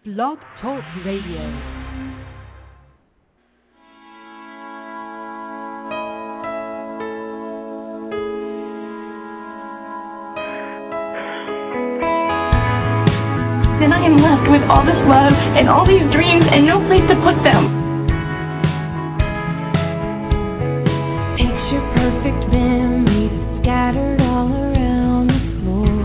Blog Talk Radio. Then I am left with all this love and all these dreams and no place to put them. Picture perfect memories scattered all around the floor.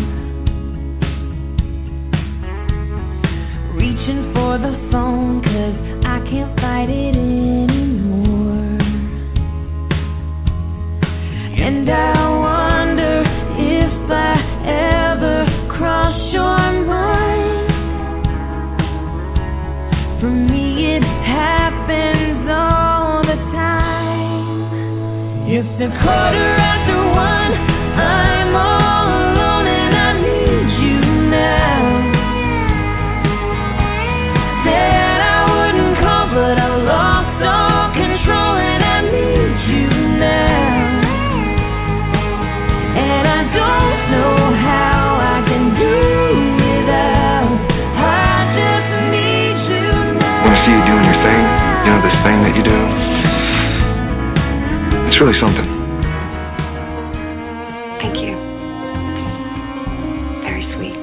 Reaching for the phone 'cause I can't fight it anymore. And I wonder if I ever cross your mind. For me it happens all the time. It's a quarter after one, I'm all alone and I need you now. Said I wouldn't call but I lost all control and I need you now. And I don't know how I can do without. I just need you now. I want to see you doing your thing, you know, this thing that you do. It's really something. Thank you. Very sweet.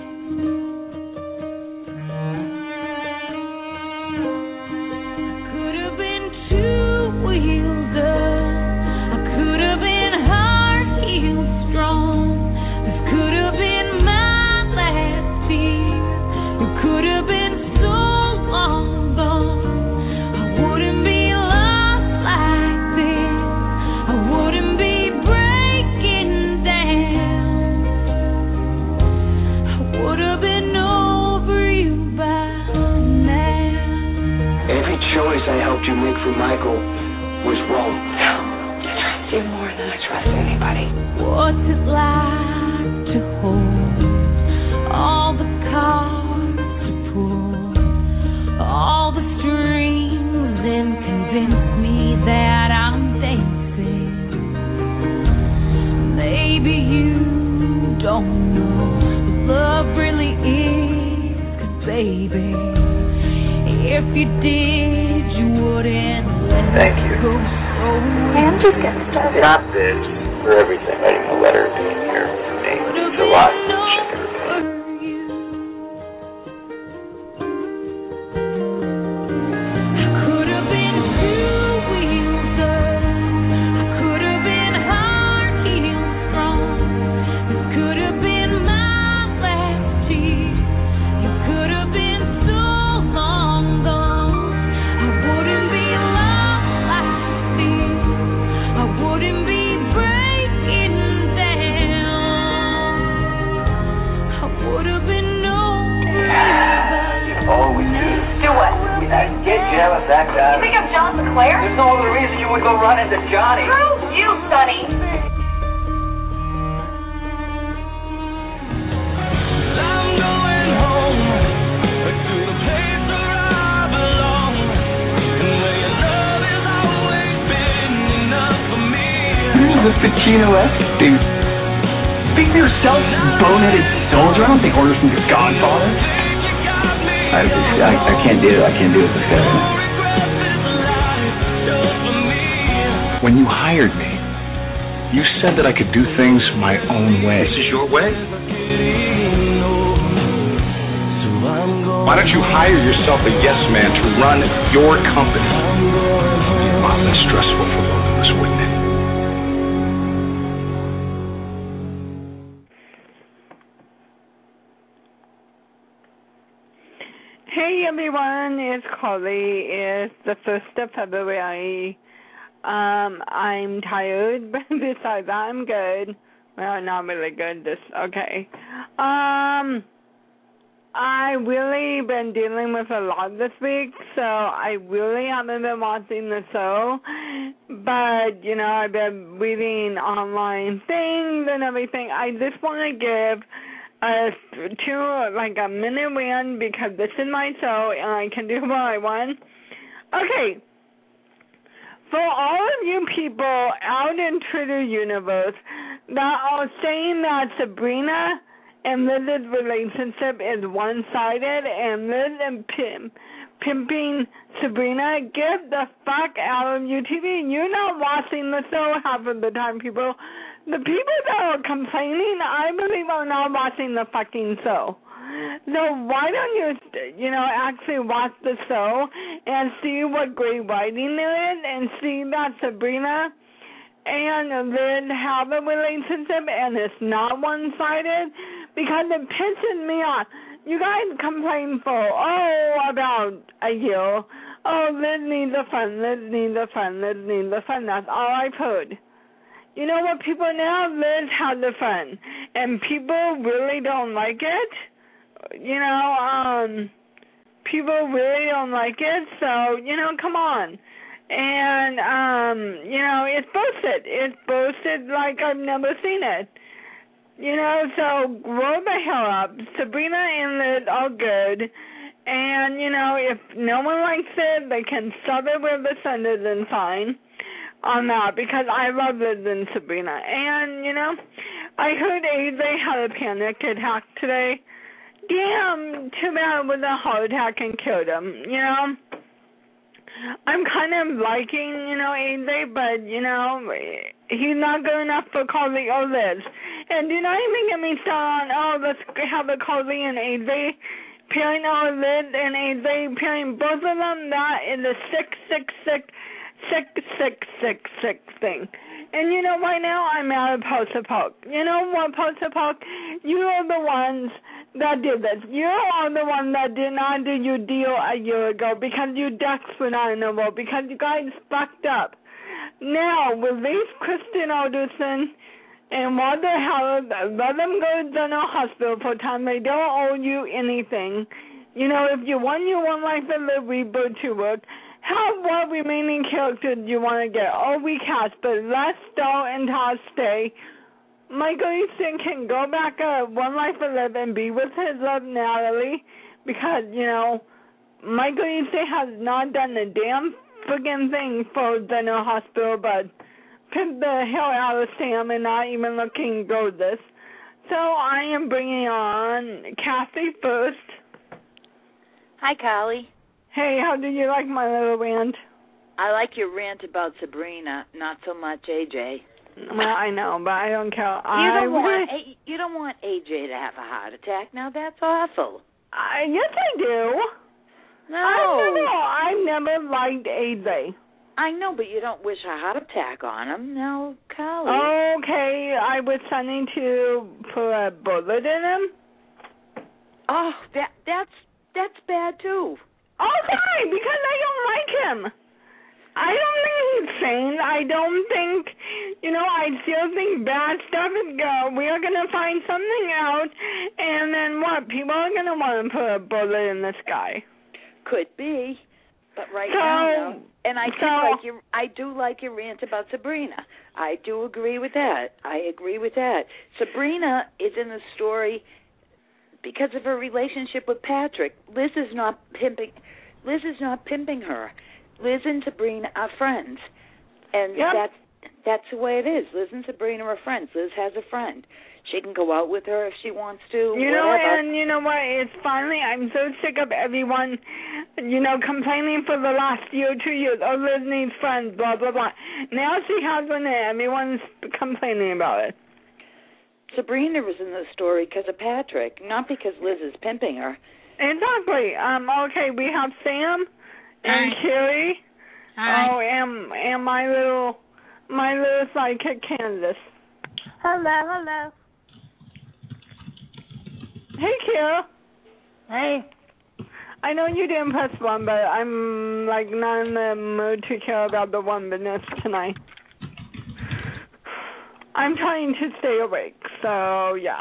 Could have been two wheels up. I could have been hard healed strong. This could have been my last tear. You could have been so long gone. I wouldn't be lost like this. I wouldn't be breaking down. I would have been over you by now. Every choice I helped you make for Michael was wrong. I trust you more than I trust anybody. What's it like to hold all the cards to pull, all the strings, and convince me that I'm dancing? Maybe you don't know what love really is, 'cause baby, if you did, you wouldn't let Thank it you. go so I'm just getting started. Not this, for everything. Writing a letter being here for me. It's a lot. Check everything. Could have been two wheels up. I could have been hard healed strong. This could have been my last tear. You could have been so long gone. I wouldn't be lost like this. I wouldn't be breaking down. I would have been over You always do. Do what? Get jealous, that guy. You think I'm John LeClaire? There's no other reason you would go run into Johnny. Screw you, Sonny. I'm going home to the place where I belong, and where your love has always been enough for me. Who's this Pacino-esque dude? Speak for yourself, you boneheaded soldier. I don't think orders from your godfather. I can't do it. I can't do it this guy. When you hired me, you said that I could do things my own way. This is your way? Why don't you hire yourself a yes man to run your company? It'd be a lot less stressful for both of us, wouldn't it? Hey everyone, it's Carly. It's the 1st of February. I'm tired, but besides that, I'm good. Well, not really good, just okay. I really been dealing with a lot this week, so I really haven't been watching the show. But, you know, I've been reading online things and everything. I just want to give a minute rant because this is my show and I can do what I want. Okay. For all of you people out in Twitter universe that are saying that Sabrina and Liz's relationship is one-sided, and Liz and pimping Sabrina, get the fuck out of UTV. You're not watching the show half of the time, people. The people that are complaining, I believe, are not watching the fucking show. So why don't you actually watch the show and see what great writing there is, and see that Sabrina and Liz have a relationship and it's not one-sided, because it pisses me off. You guys complain for, about a year. Oh, Liz needs a friend, Liz needs a friend, Liz needs a friend. That's all I've heard. You know what, people, now Liz has a friend, and people really don't like it. People really don't like it, so, come on. And, it's bullshit. It's bullshit like I've never seen it. So grow the hell up. Sabrina and Liz are good. And, if no one likes it, they can shove it where the sun is and fine on that, because I love Liz and Sabrina. And, I heard AJ had a panic attack today. Damn, too bad it was a heart attack and killed him, I'm kind of liking, AJ, but, he's not good enough for Carly or Liz. And do not even get me started on, let's have a Carly and AJ pairing, or Liz and AJ pairing, both of them. That is a sick thing. And right now I'm out of Poster Park. You know what, Poster Park? You are the ones that did this. You are the one that did not do your deal a year ago, because you ducks were not in the world, because you guys fucked up. Now, release Kristen Alderson and Walter Howard, let them go to General Hospital for time. They don't owe you anything. If you want your One Life to Live reboot to work, what remaining characters do you want to get? Recast, but let Star and Todd stay. Michael Easton can go back at One Life to Live and be with his love, Natalie, because, Michael Easton has not done a damn friggin' thing for General Hospital, but pimped the hell out of Sam and not even looking gorgeous. So I am bringing on Kathy first. Hi, Carly. Hey, how do you like my little rant? I like your rant about Sabrina, not so much AJ. Well, I know, but I don't care. You don't want AJ to have a heart attack. Now that's awful. Yes, I do. No. I've never liked AJ. I know, but you don't wish a heart attack on him. No, Carly. Okay, I was planning to put a bullet in him. Oh, that's bad too. Okay, because I don't like him. I don't think he's sane. I don't think, I still think bad stuff is good. We are going to find something out, and then what? People are going to want to put a bullet in this guy. Could be, but now, no. And I do like your rant about Sabrina. I do agree with that. Sabrina is in the story because of her relationship with Patrick. Liz is not pimping her. Liz and Sabrina are friends, and that's the way it is. Liz and Sabrina are friends. Liz has a friend. She can go out with her if she wants to. And you know what? It's finally, I'm so sick of everyone, complaining for the last year or 2 years. Oh, Liz needs friends, blah, blah, blah. Now she has one and everyone's complaining about it. Sabrina was in the story because of Patrick, not because Liz is pimping her. Exactly. Okay, we have Sam and Carrie. Hi. Oh, and my little sidekick Candace. Hello. Hey, Kira. Hey. I know you didn't press one, but I'm not in the mood to care about the one business tonight. I'm trying to stay awake, so yeah.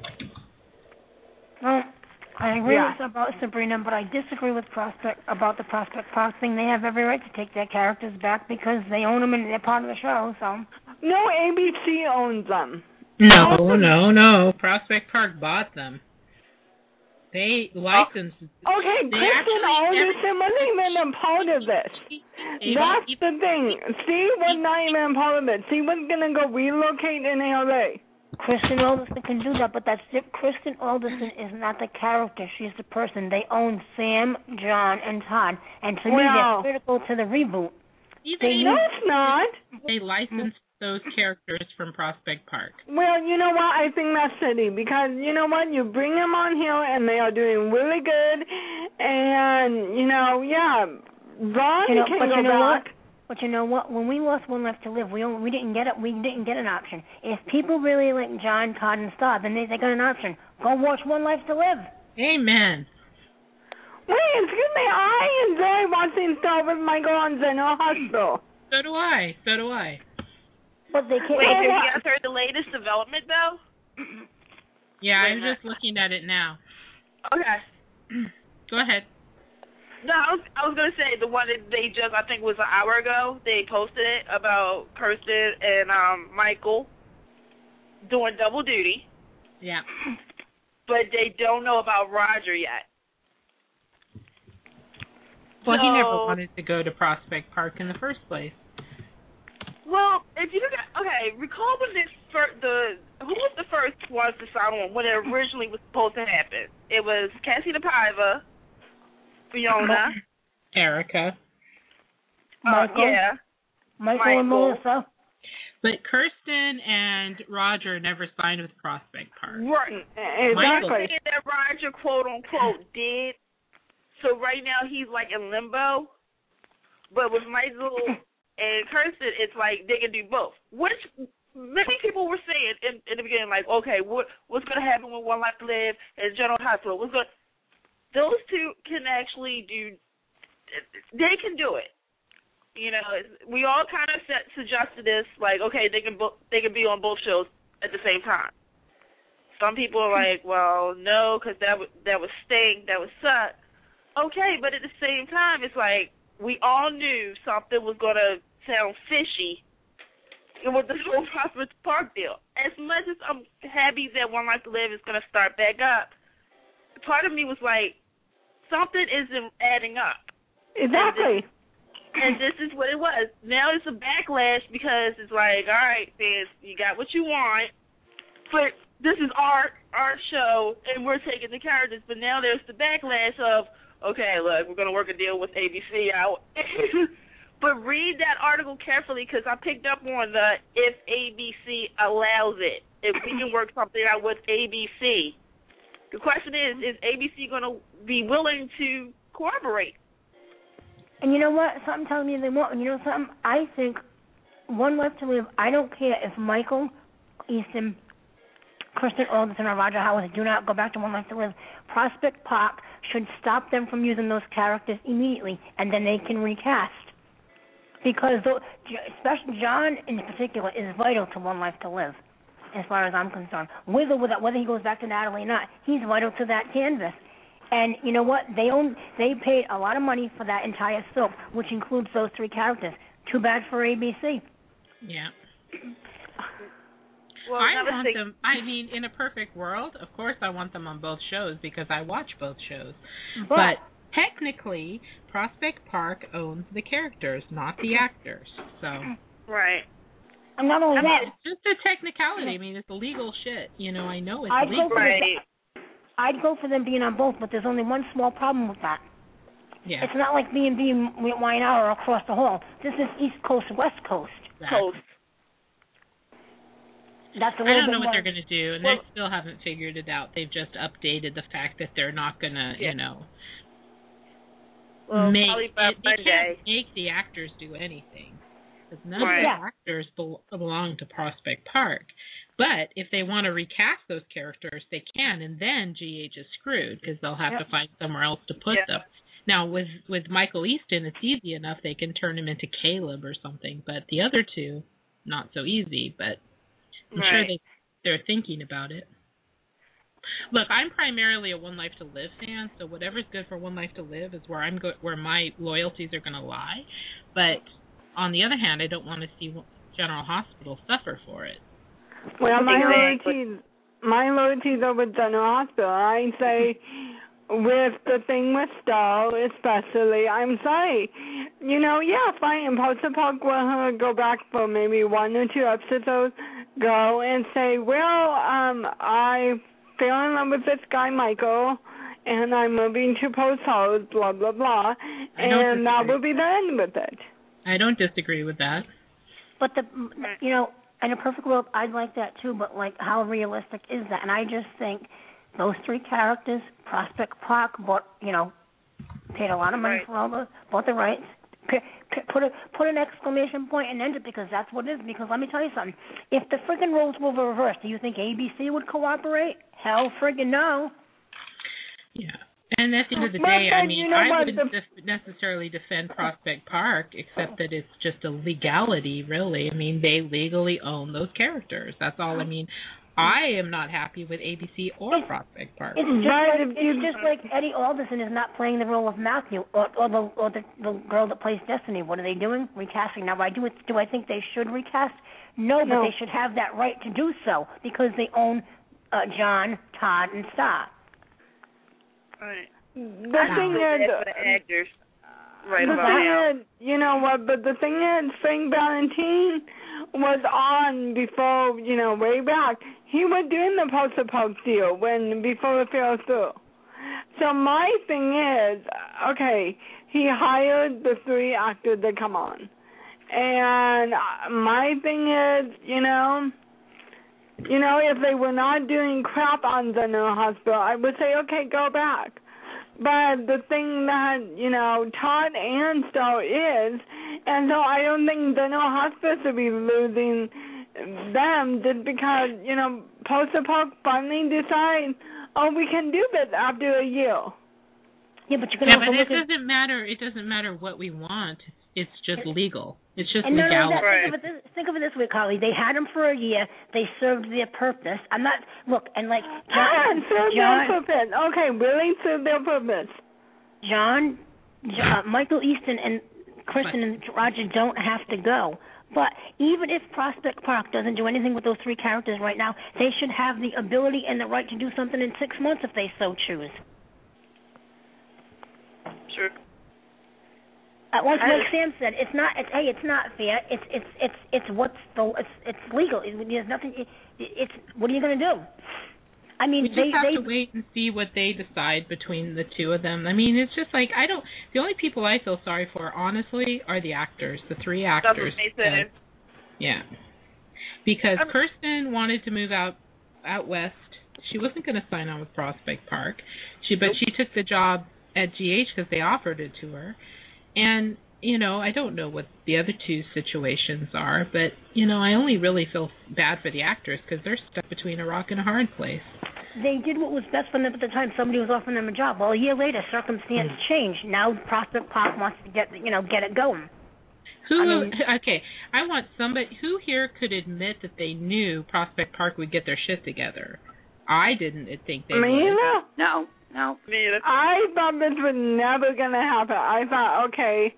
Well, I agree with about Sabrina, but I disagree with about the Prospect Park thing. They have every right to take their characters back because they own them and they're part of the show. So. No, ABC owns them. No. Prospect Park bought them. They licensed. Okay, Kristen Alderson wasn't even a part of this. That's the thing. She was not even a part of it. She was going to go relocate in LA. Kristen Alderson can do that, but Kristen Alderson is not the character. She's the person. They own Sam, John, and Todd, and to me, they're critical to the reboot. No, it's not. They licensed those characters from Prospect Park. Well, you know what? I think that's shitty because you know what? You bring them on here and they are doing really good, and Ron can go back. But you know what? When we lost One Life to Live, we didn't get it. We didn't get an option. If people really like John, Todd, and Star, then they got an option. Go watch One Life to Live. Amen. Wait, excuse me. I enjoy watching Star with Michael on General Hospital. So do I. But they can't. Wait, have you guys heard the latest development though? Yeah, I'm just looking at it now. Okay. Go ahead. No, I was gonna say the one that they just, I think it was an hour ago, they posted it about Kirsten and Michael doing double duty. Yeah. But they don't know about Roger yet. Well, he never wanted to go to Prospect Park in the first place. Well, if you look at, recall when who was the first one to sign on when it originally was supposed to happen? It was Cassie DePaiva, Fiona, Erica, Michael and Melissa. But Kirsten and Roger never signed with Prospect Park. Right. Exactly. That Roger, quote unquote, did. So right now he's like in limbo. But with Michael and Kirsten, it's like they can do both. Which many people were saying in the beginning, like, okay, what's going to happen with One Life to Live and General Hospital? Those two can actually do. They can do it. You know, we all kind of suggested this, like, okay, they can be on both shows at the same time. Some people are like, well, no, because that would stink, that would suck. Okay, but at the same time, it's like we all knew something was going to sound fishy with this whole Prospect Park deal. As much as I'm happy that One Life to Live is going to start back up, part of me was like, something isn't adding up. Exactly. And this is what it was. Now it's a backlash because it's like, all right, fans, you got what you want, but this is our show, and we're taking the characters. But now there's the backlash of, okay, look, we're going to work a deal with ABC out. But read that article carefully because I picked up on the if ABC allows it, if we can work something out with ABC. The question is ABC going to be willing to cooperate? And you know what? Something telling me they won't. And you know something? I think One Life to Live, I don't care if Michael Easton, Kristen Alderson, or Roger Howard do not go back to One Life to Live. Prospect Park should stop them from using those characters immediately, and then they can recast. Because especially John in particular is vital to One Life to Live, as far as I'm concerned. With or without, whether he goes back to Natalie or not, he's vital to that canvas. And you know what? They paid a lot of money for that entire soap, which includes those three characters. Too bad for ABC. Yeah. Well, I want them. I mean, in a perfect world, of course, I want them on both shows because I watch both shows. But technically, Prospect Park owns the characters, not the actors. So. Right. And not only that, it's just a technicality. I mean, it's illegal shit. You know, I know it's illegal. I'd go for them being on both, but there's only one small problem with that. Yeah. It's not like B&B Wine Hour across the hall. This is East Coast, West Coast. Exactly. That's a I little don't know bit what more. they're going to do, and they still haven't figured it out. They've just updated the fact that they're not going to, you know, well, they can't make the actors do anything. Because none of the actors belong to Prospect Park. But if they want to recast those characters, they can, and then GH is screwed because they'll have to find somewhere else to put them. Now, with Michael Easton, it's easy enough. They can turn him into Caleb or something. But the other two, not so easy. But I'm sure they're thinking about it. Look, I'm primarily a One Life to Live fan, so whatever's good for One Life to Live is where my loyalties are going to lie. But on the other hand, I don't want to see General Hospital suffer for it. Well, my loyalties are with General Hospital. I say with the thing with Star, especially, I'm sorry. You know, fine, Prospect Park will go back for maybe 1 or 2 episodes, go and say, well, I fell in love with this guy, Michael, and I'm moving to Post House, blah, blah, blah, and that will be the end with it. I don't disagree with that. But, in a perfect world, I'd like that too, but, how realistic is that? And I just think those three characters, Prospect Park, paid a lot of money for bought the rights, put an exclamation point and end it, because that's what it is. Because let me tell you something. If the friggin' roles were reversed, do you think ABC would cooperate? Hell friggin' no. Yeah. And at the end of the day, I wouldn't necessarily defend Prospect Park, except that it's just a legality, really. I mean, they legally own those characters. That's all. I mean, I am not happy with ABC or Prospect Park. It's just like Eddie Alderson is not playing the role of Matthew, or the girl that plays Destiny. What are they doing? Recasting. Now, do I think they should recast? No, but they should have that right to do so, because they own John, Todd, and Star. Right. The thing is, actors. Right the about thing now. is, you know what? But the thing is, Frank Valentine was on before, way back. He was doing the post-apoc deal before it fell through. So my thing is, okay, he hired the three actors that come on, and my thing is, if they were not doing crap on General Hospital, I would say, okay, go back. But the thing that, Todd and Star is, and so I don't think General Hospital should be losing them just because, Post-Apoc finally decide, we can do this after a year. Yeah, but it doesn't matter. It doesn't matter what we want. It's just legal. It's just legality. Think of it this way, Carly. They had them for a year. They served their purpose. served their purpose. Okay, really served their purpose. John, Michael Easton and Kristen and Roger don't have to go. But even if Prospect Park doesn't do anything with those three characters right now, they should have the ability and the right to do something in 6 months if they so choose. Sure. Like Sam said, it's not fair. It's legal. There's nothing. What are you going to do? I mean, we just have to wait and see what they decide between the two of them. I mean, it's just like the only people I feel sorry for, honestly, are the actors, the three actors. Yeah, because Kirsten wanted to move out west. She wasn't going to sign on with Prospect Park. But she took the job at GH because they offered it to her. And, I don't know what the other two situations are, but, I only really feel bad for the actors because they're stuck between a rock and a hard place. They did what was best for them at the time. Somebody was offering them a job. Well, a year later, circumstances changed. Now Prospect Park wants to get it going. I want somebody who here could admit that they knew Prospect Park would get their shit together. I didn't think they would. No. Me either. I thought this was never going to happen. I thought, okay,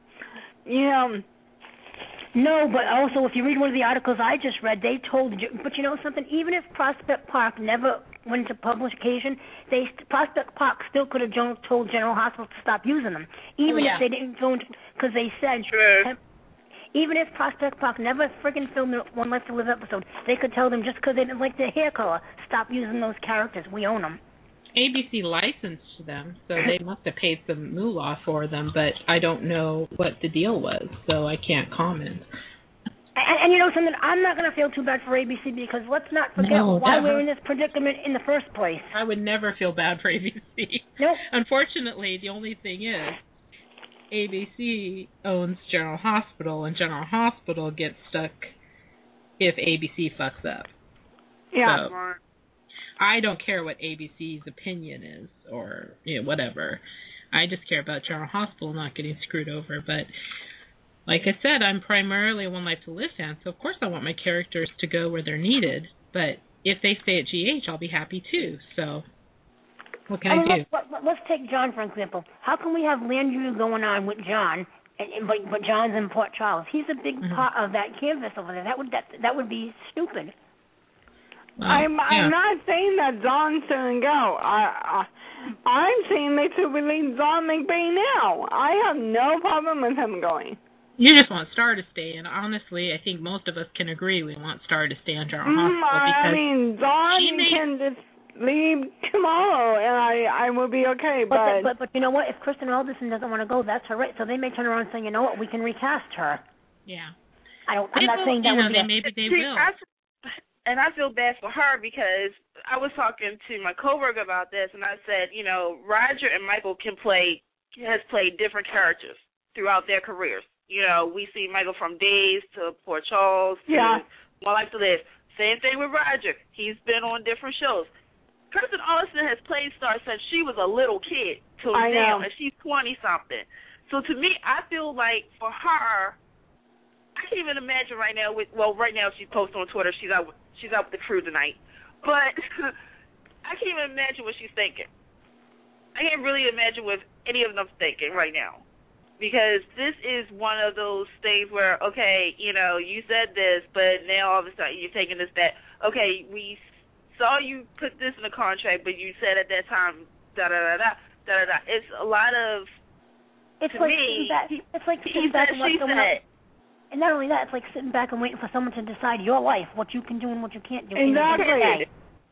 No, but also if you read one of the articles I just read, they told you. But you know something? Even if Prospect Park never went into publication, Prospect Park still could have told General Hospital to stop using them. Even if they didn't go into, because they said. True. Even if Prospect Park never friggin' filmed a One Life to Live episode, they could tell them just because they didn't like their hair color, stop using those characters. We own them. ABC licensed them, so they must have paid some moolah for them, but I don't know what the deal was, so I can't comment. And you know something, I'm not going to feel too bad for ABC because let's not forget why we're in this predicament in the first place. I would never feel bad for ABC. Nope. Unfortunately, the only thing is ABC owns General Hospital, and General Hospital gets stuck if ABC fucks up. Yeah. So, I don't care what ABC's opinion is or whatever. I just care about General Hospital not getting screwed over. But like I said, I'm primarily a One Life to Live fan, so of course I want my characters to go where they're needed. But if they stay at GH, I'll be happy too. So what can I do? Let's take John, for example. How can we have Landry going on with John, but John's in Port Charles? He's a big part of that canvas over there. That would be stupid. I'm not saying that John shouldn't go. I'm saying they should release John McBain now. I have no problem with him going. You just want Star to stay, and honestly, I think most of us can agree we want Star to stay on General Hospital because I mean, Dawn can just leave tomorrow, and I will be okay. But you know what? If Kristen Alderson doesn't want to go, that's her right. So they may turn around and say, you know what, we can recast her. Yeah. I'm not saying that would be. Maybe they will. And I feel bad for her because I was talking to my coworker about this, and I said, you know, Roger and Michael has played different characters throughout their careers. You know, we see Michael from Days to Port Charles to One Life to Live. Same thing with Roger. He's been on different shows. Kristen Alderson has played Star since she was a little kid till now, and she's 20-something. So to me, I feel like for her, I can't even imagine right now. Right now she's posting on Twitter. She's out with the crew tonight. But I can't even imagine what she's thinking. I can't really imagine what any of them thinking right now. Because this is one of those things where, okay, you know, you said this, but now all of a sudden you're taking this back. Okay, we saw you put this in the contract, but you said at that time, da-da-da-da, da-da-da. It's a lot of, it's like sitting back and watching someone else. And not only that, it's like sitting back and waiting for someone to decide your life, what you can do and what you can't do. Exactly.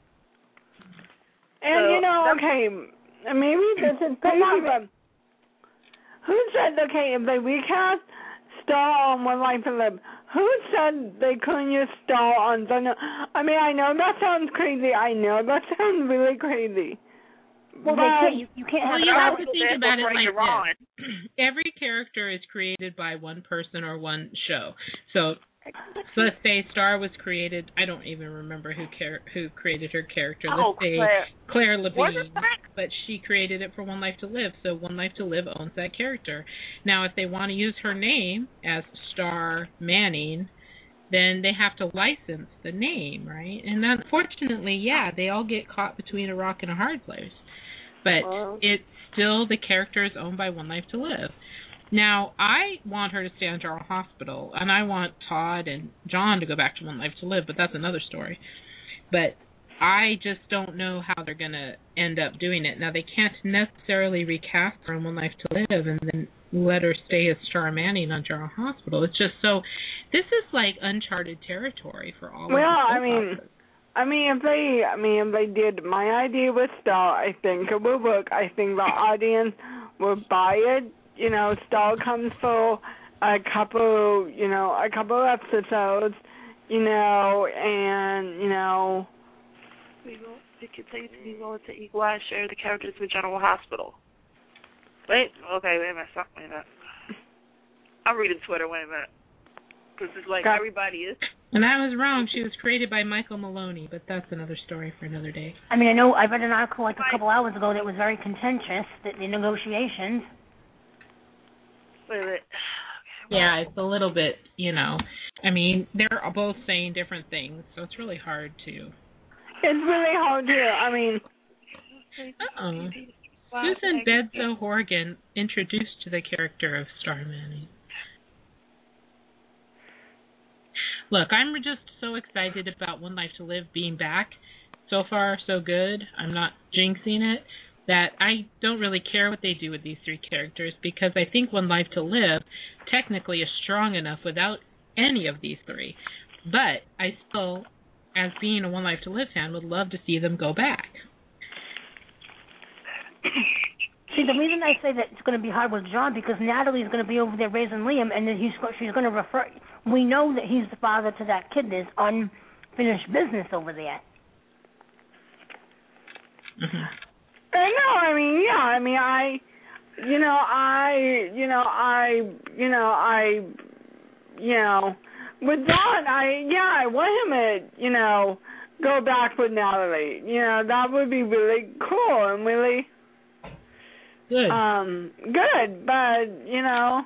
And, you know, okay, maybe this is crazy, but who said, okay, if they recast Star on One Life to Live, who said they couldn't use Star on Thunder? I mean, I know that sounds crazy. I know that sounds really crazy. Well, you can't have. Well, you have to think about it like this. Every character is created by one person or one show. So let's say Star was created. I don't even remember who created her character. Let's say Claire Levine, but she created it for One Life to Live. So One Life to Live owns that character. Now, if they want to use her name as Star Manning, then they have to license the name, right? And unfortunately, they all get caught between a rock and a hard place. But it's still, the character is owned by One Life to Live. Now, I want her to stay on General Hospital, and I want Todd and John to go back to One Life to Live, but that's another story. But I just don't know how they're going to end up doing it. Now, they can't necessarily recast her on One Life to Live and then let her stay as Star Manning on General Hospital. It's just so, this is like uncharted territory for all of us. Well, I mean, if they did my idea with Star, I think it would work. I think the audience would buy it. You know, Star comes for a couple episodes, you know, and, you know. It could say to be willing to equalize share the characters with General Hospital. Wait a minute. I'm reading Twitter, wait a minute. Because it's like everybody is. And I was wrong. She was created by Michael Maloney, but that's another story for another day. I mean, I know I read an article like a couple hours ago that was very contentious, that the negotiations. Wait a minute. Yeah, it's a little bit, you know. I mean, they're both saying different things, so it's really hard to. It's really hard to. I mean. Susan Bedso Horgan introduced to the character of Star Manning. Look, I'm just so excited about One Life to Live being back. So far, so good. I'm not jinxing it. That I don't really care what they do with these three characters because I think One Life to Live technically is strong enough without any of these three. But I still, as being a One Life to Live fan, would love to see them go back. See, the reason I say that it's going to be hard with John because Natalie's going to be over there raising Liam, and then she's going to refer. We know that he's the father to that kid. There's unfinished business over there. Mm-hmm. With John, I want him to, go back with Natalie. That would be really cool and really good, but,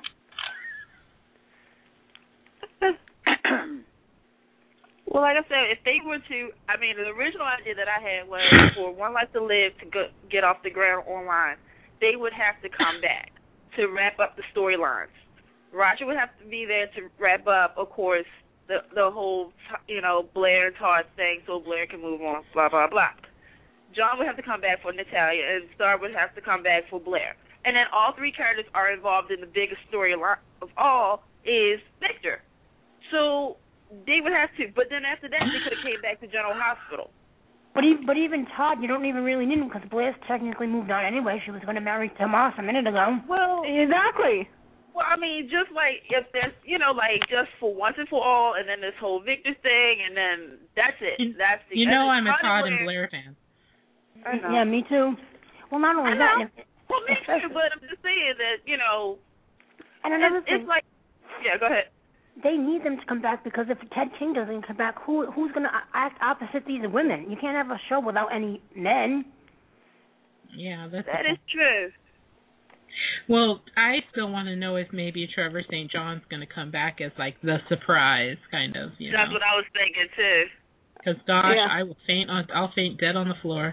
Well, like I said, if they were to, the original idea that I had was for One Life to Live to get off the ground online, they would have to come back to wrap up the storylines. Roger would have to be there to wrap up, of course, the whole, Blair and Todd thing so Blair can move on, blah, blah, blah. John would have to come back for Natalia, and Star would have to come back for Blair. And then all three characters are involved in the biggest storyline of all, is Victor. So they would have to, but then after that, they could have came back to General Hospital. But even Todd, you don't even really need him because Blair's technically moved on anyway. She was going to marry Tomas a minute ago. Well, exactly. Well, I mean, just like if there's, like just for once and for all, and then this whole Victor thing, and then that's it. That's the. I'm a Todd and Blair fan. I know. Yeah, me too. Well, not only that. Well, me too, but I'm just saying that, And another thing. It's like, yeah, go ahead. They need them to come back because if Ted King doesn't come back, who's going to act opposite these women? You can't have a show without any men. Yeah, that is true. Well, I still want to know if maybe Trevor St. John's going to come back as like the surprise kind of. That's what I was thinking too. Because gosh, I will faint. I'll faint dead on the floor.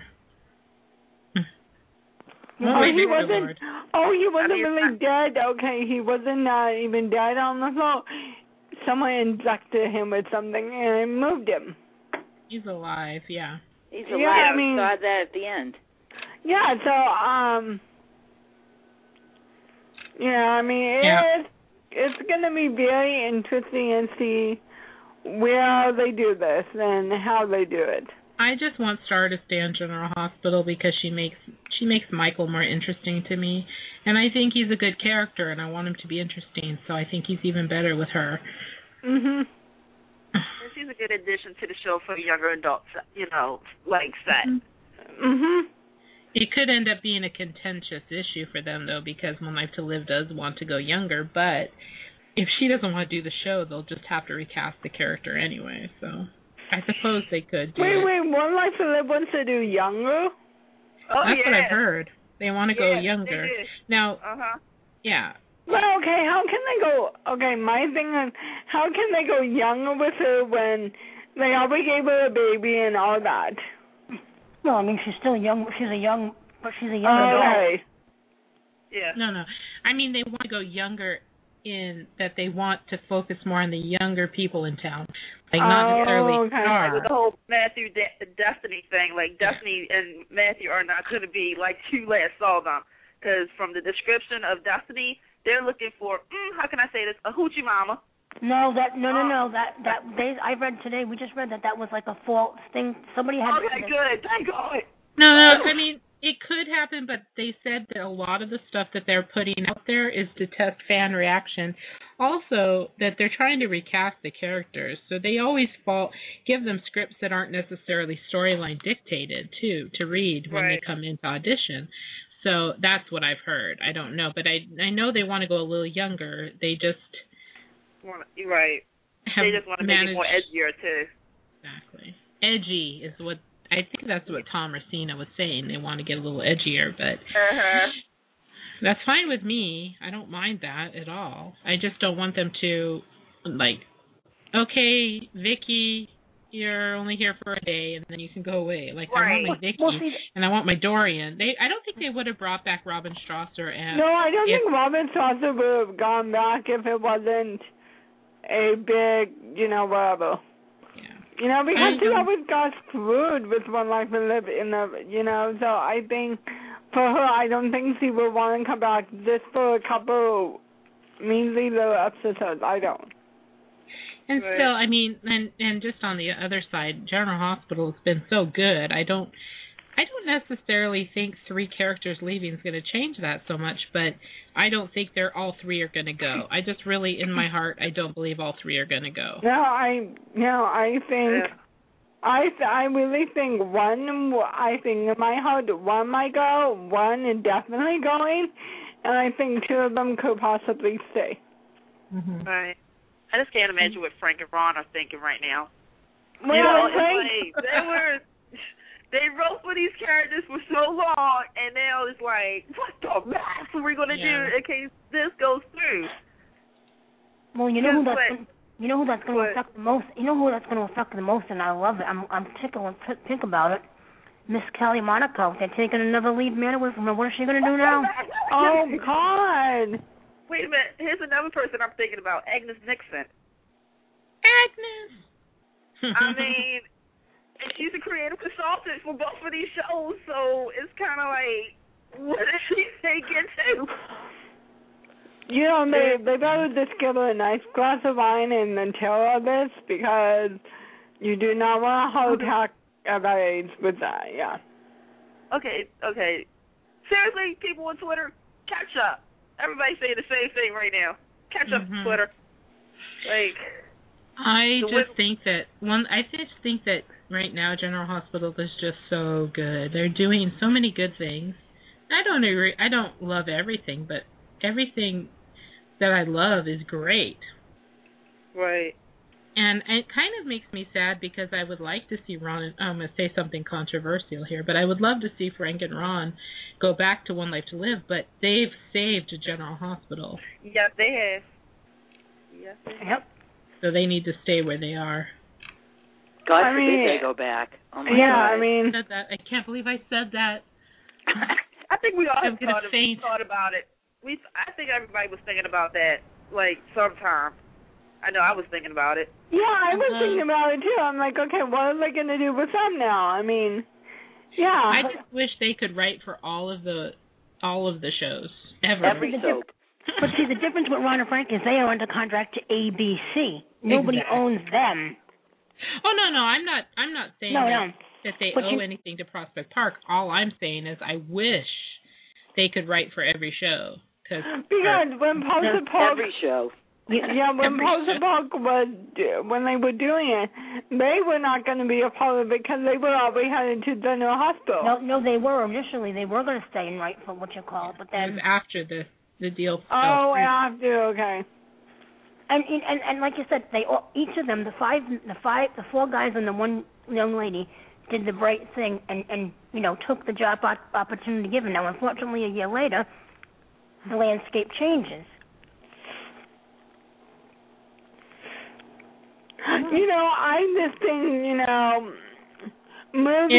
He wasn't really dead. Okay, he wasn't even dead on the floor. Someone injected him with something and moved him. He's alive, yeah. He's alive. Yeah, I mean, saw that at the end. Yeah, so it's gonna be very interesting to see where they do this and how they do it. I just want Star to stay on General Hospital because she makes Michael more interesting to me, and I think he's a good character, and I want him to be interesting. So I think he's even better with her. Mhm. And she's a good addition to the show for younger adults, set. Mhm. It could end up being a contentious issue for them though, because One Life to Live does want to go younger, but if she doesn't want to do the show, they'll just have to recast the character anyway. So. I suppose they could do it. Wait, One Life to Live wants to do younger? That's what I've heard. They want to go younger. Now, yeah. Well, okay, how can they go... Okay, my thing is, how can they go younger with her when they already gave her a baby and all that? Well, I mean, she's still young. She's a young adult. Yeah. No. I mean, they want to go younger in that they want to focus more on the younger people in town. Like, not necessarily Star. With the whole Matthew Destiny thing, like, Destiny and Matthew are not going to be, like, two last saw them. Because from the description of Destiny, they're looking for, how can I say this, a hoochie mama. No. I read today, we just read that was like a false thing. Somebody had... Okay, good. Thank God. No, I mean, it could happen, but they said that a lot of the stuff that they're putting out there is to test fan reaction. Also, that they're trying to recast the characters, so they always give them scripts that aren't necessarily storyline dictated, too, to read when they come into audition. So that's what I've heard. I don't know, but I know they want to go a little younger. They just... Right. They just want to make it more edgier, too. Exactly. Edgy is what... I think that's what Tom Racina was saying. They want to get a little edgier, but that's fine with me. I don't mind that at all. I just don't want them to, like, okay, Vicky, you're only here for a day, and then you can go away. Like, I want my Vicky, and I want my Dorian. I don't think they would have brought back Robin Strasser. No, I don't think Robin Strasser would have gone back if it wasn't a big, whatever. Because she always got screwed with One Life to Live so I think for her, I don't think she would want to come back just for a couple measly little episodes. I don't. And still, I mean, and just on the other side, General Hospital has been so good. I don't necessarily think 3 characters leaving is going to change that so much, but I don't think all 3 are going to go. I just really, in my heart, I don't believe all 3 are going to go. I think, I really think in my heart, 1 might go, 1 is definitely going, and I think 2 of them could possibly stay. Mm-hmm. Right. I just can't imagine what Frank and Ron are thinking right now. Well, they wrote for these characters for so long, and now it's like, what the mess are we going to do in case this goes through? Well, you know who that's going to affect the most? You know who that's going to affect the most, and I love it. I'm tickled and pink about it. Miss Kelly Monaco. They're taking another lead man away from her. What is she going to do now? Oh, God. Wait a minute. Here's another person I'm thinking about, Agnes Nixon. Agnes! I mean... And she's a creative consultant for both of these shows, so it's kind of like, what did she take into? you know, they better just give her a nice glass of wine and then tell her this, because you do not want a heart attack about AIDS with that, yeah. Okay. Seriously, people on Twitter, catch up. Everybody's saying the same thing right now. Catch up, Twitter. Like, I just think that right now General Hospital is just so good. They're doing so many good things. I don't agree. I don't love everything, but everything that I love is great. Right. And it kind of makes me sad, because I would like to see Ron, I'm going to say something controversial here, but I would love to see Frank and Ron go back to One Life to Live, but they've saved General Hospital. Yes, they have. Yep. So they need to stay where they are. God forbid they go back. Oh my God. I mean, I said that. I can't believe I said that. I think we all have faint. thought about it. I think everybody was thinking about that, like, sometime. I know I was thinking about it. Yeah, I was thinking about it too. I'm like, okay, what are they going to do with them now? I mean, yeah. I just wish they could write for all of the shows ever. Every soap. But see, the difference with Ron and Frank is they are under contract to ABC. Nobody owns them. Oh no, I'm not saying that they owe anything to Prospect Park. All I'm saying is I wish they could write for every show. Because when Prospect Park, every show. Yeah, when Prospect Park when they were doing it, they were not going to be a part of it, because they were already headed to General Hospital. No, they were initially. They were going to stay and write for what you call it, but then it was after the deal. Oh, after, okay. And like you said, each of them, the four guys and the one young lady, did the right thing and took the job opportunity given. Now, unfortunately, a year later, the landscape changes. I just think, movie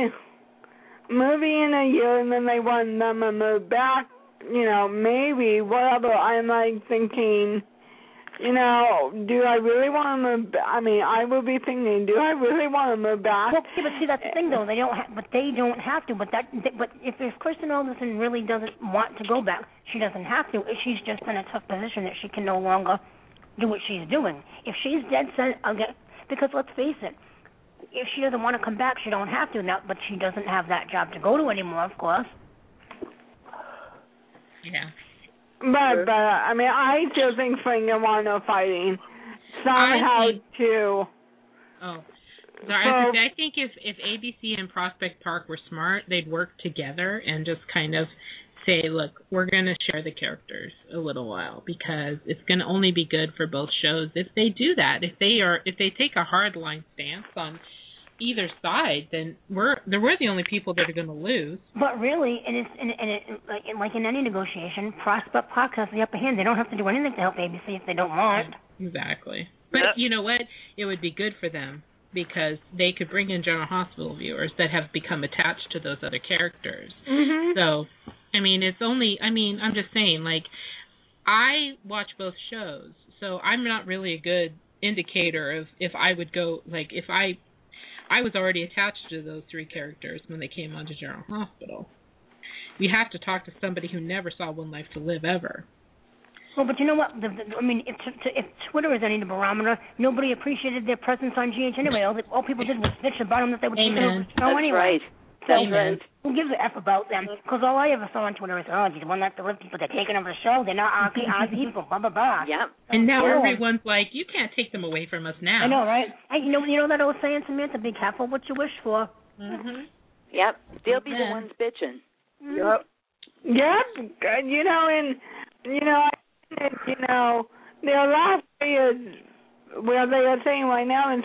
in a year, and then they want them to move back, maybe, whatever. I'm like thinking, do I really want to move back? I mean, I would be thinking, do I really want to move back? Well, but see, that's the thing, though. They don't have to. But if Kristen Alderson really doesn't want to go back, she doesn't have to. She's just in a tough position that she can no longer do what she's doing. If she's dead set, because let's face it, if she doesn't want to come back, she don't have to now. But she doesn't have that job to go to anymore, of course. Yeah. But I mean, I still think Frank and Ron are fighting somehow too. Oh, so I think if ABC and Prospect Park were smart, they'd work together and just kind of say, look, we're going to share the characters a little while, because it's going to only be good for both shows if they do that. If they take a hard line stance on either side, then we're the only people that are going to lose. But really, like in any negotiation, Prospect Park has the upper hand. They don't have to do anything to help ABC if they don't want. Exactly. But you know what? It would be good for them, because they could bring in General Hospital viewers that have become attached to those other characters. Mm-hmm. So, I mean, I'm just saying, like, I watch both shows, so I'm not really a good indicator of if I would go, like, if I was already attached to those three characters when they came onto General Hospital. You have to talk to somebody who never saw One Life to Live ever. Well, but you know what? If Twitter is any barometer, nobody appreciated their presence on GH anyway. All people did was bitch about them that they would take over the show anyway. Right. That's right. Who gives a F about them? Because all I ever saw on Twitter is, geez, One Life to Live people, they're taking over the show. They're not our people, blah, blah, blah. Yep. And now everyone's like, you can't take them away from us now. I know, right? Hey, you know that old saying, Samantha, be careful what you wish for. Mm-hmm. Yep. They'll be the ones bitching. Yep. Yep. Their last day is, well, they are saying right now is,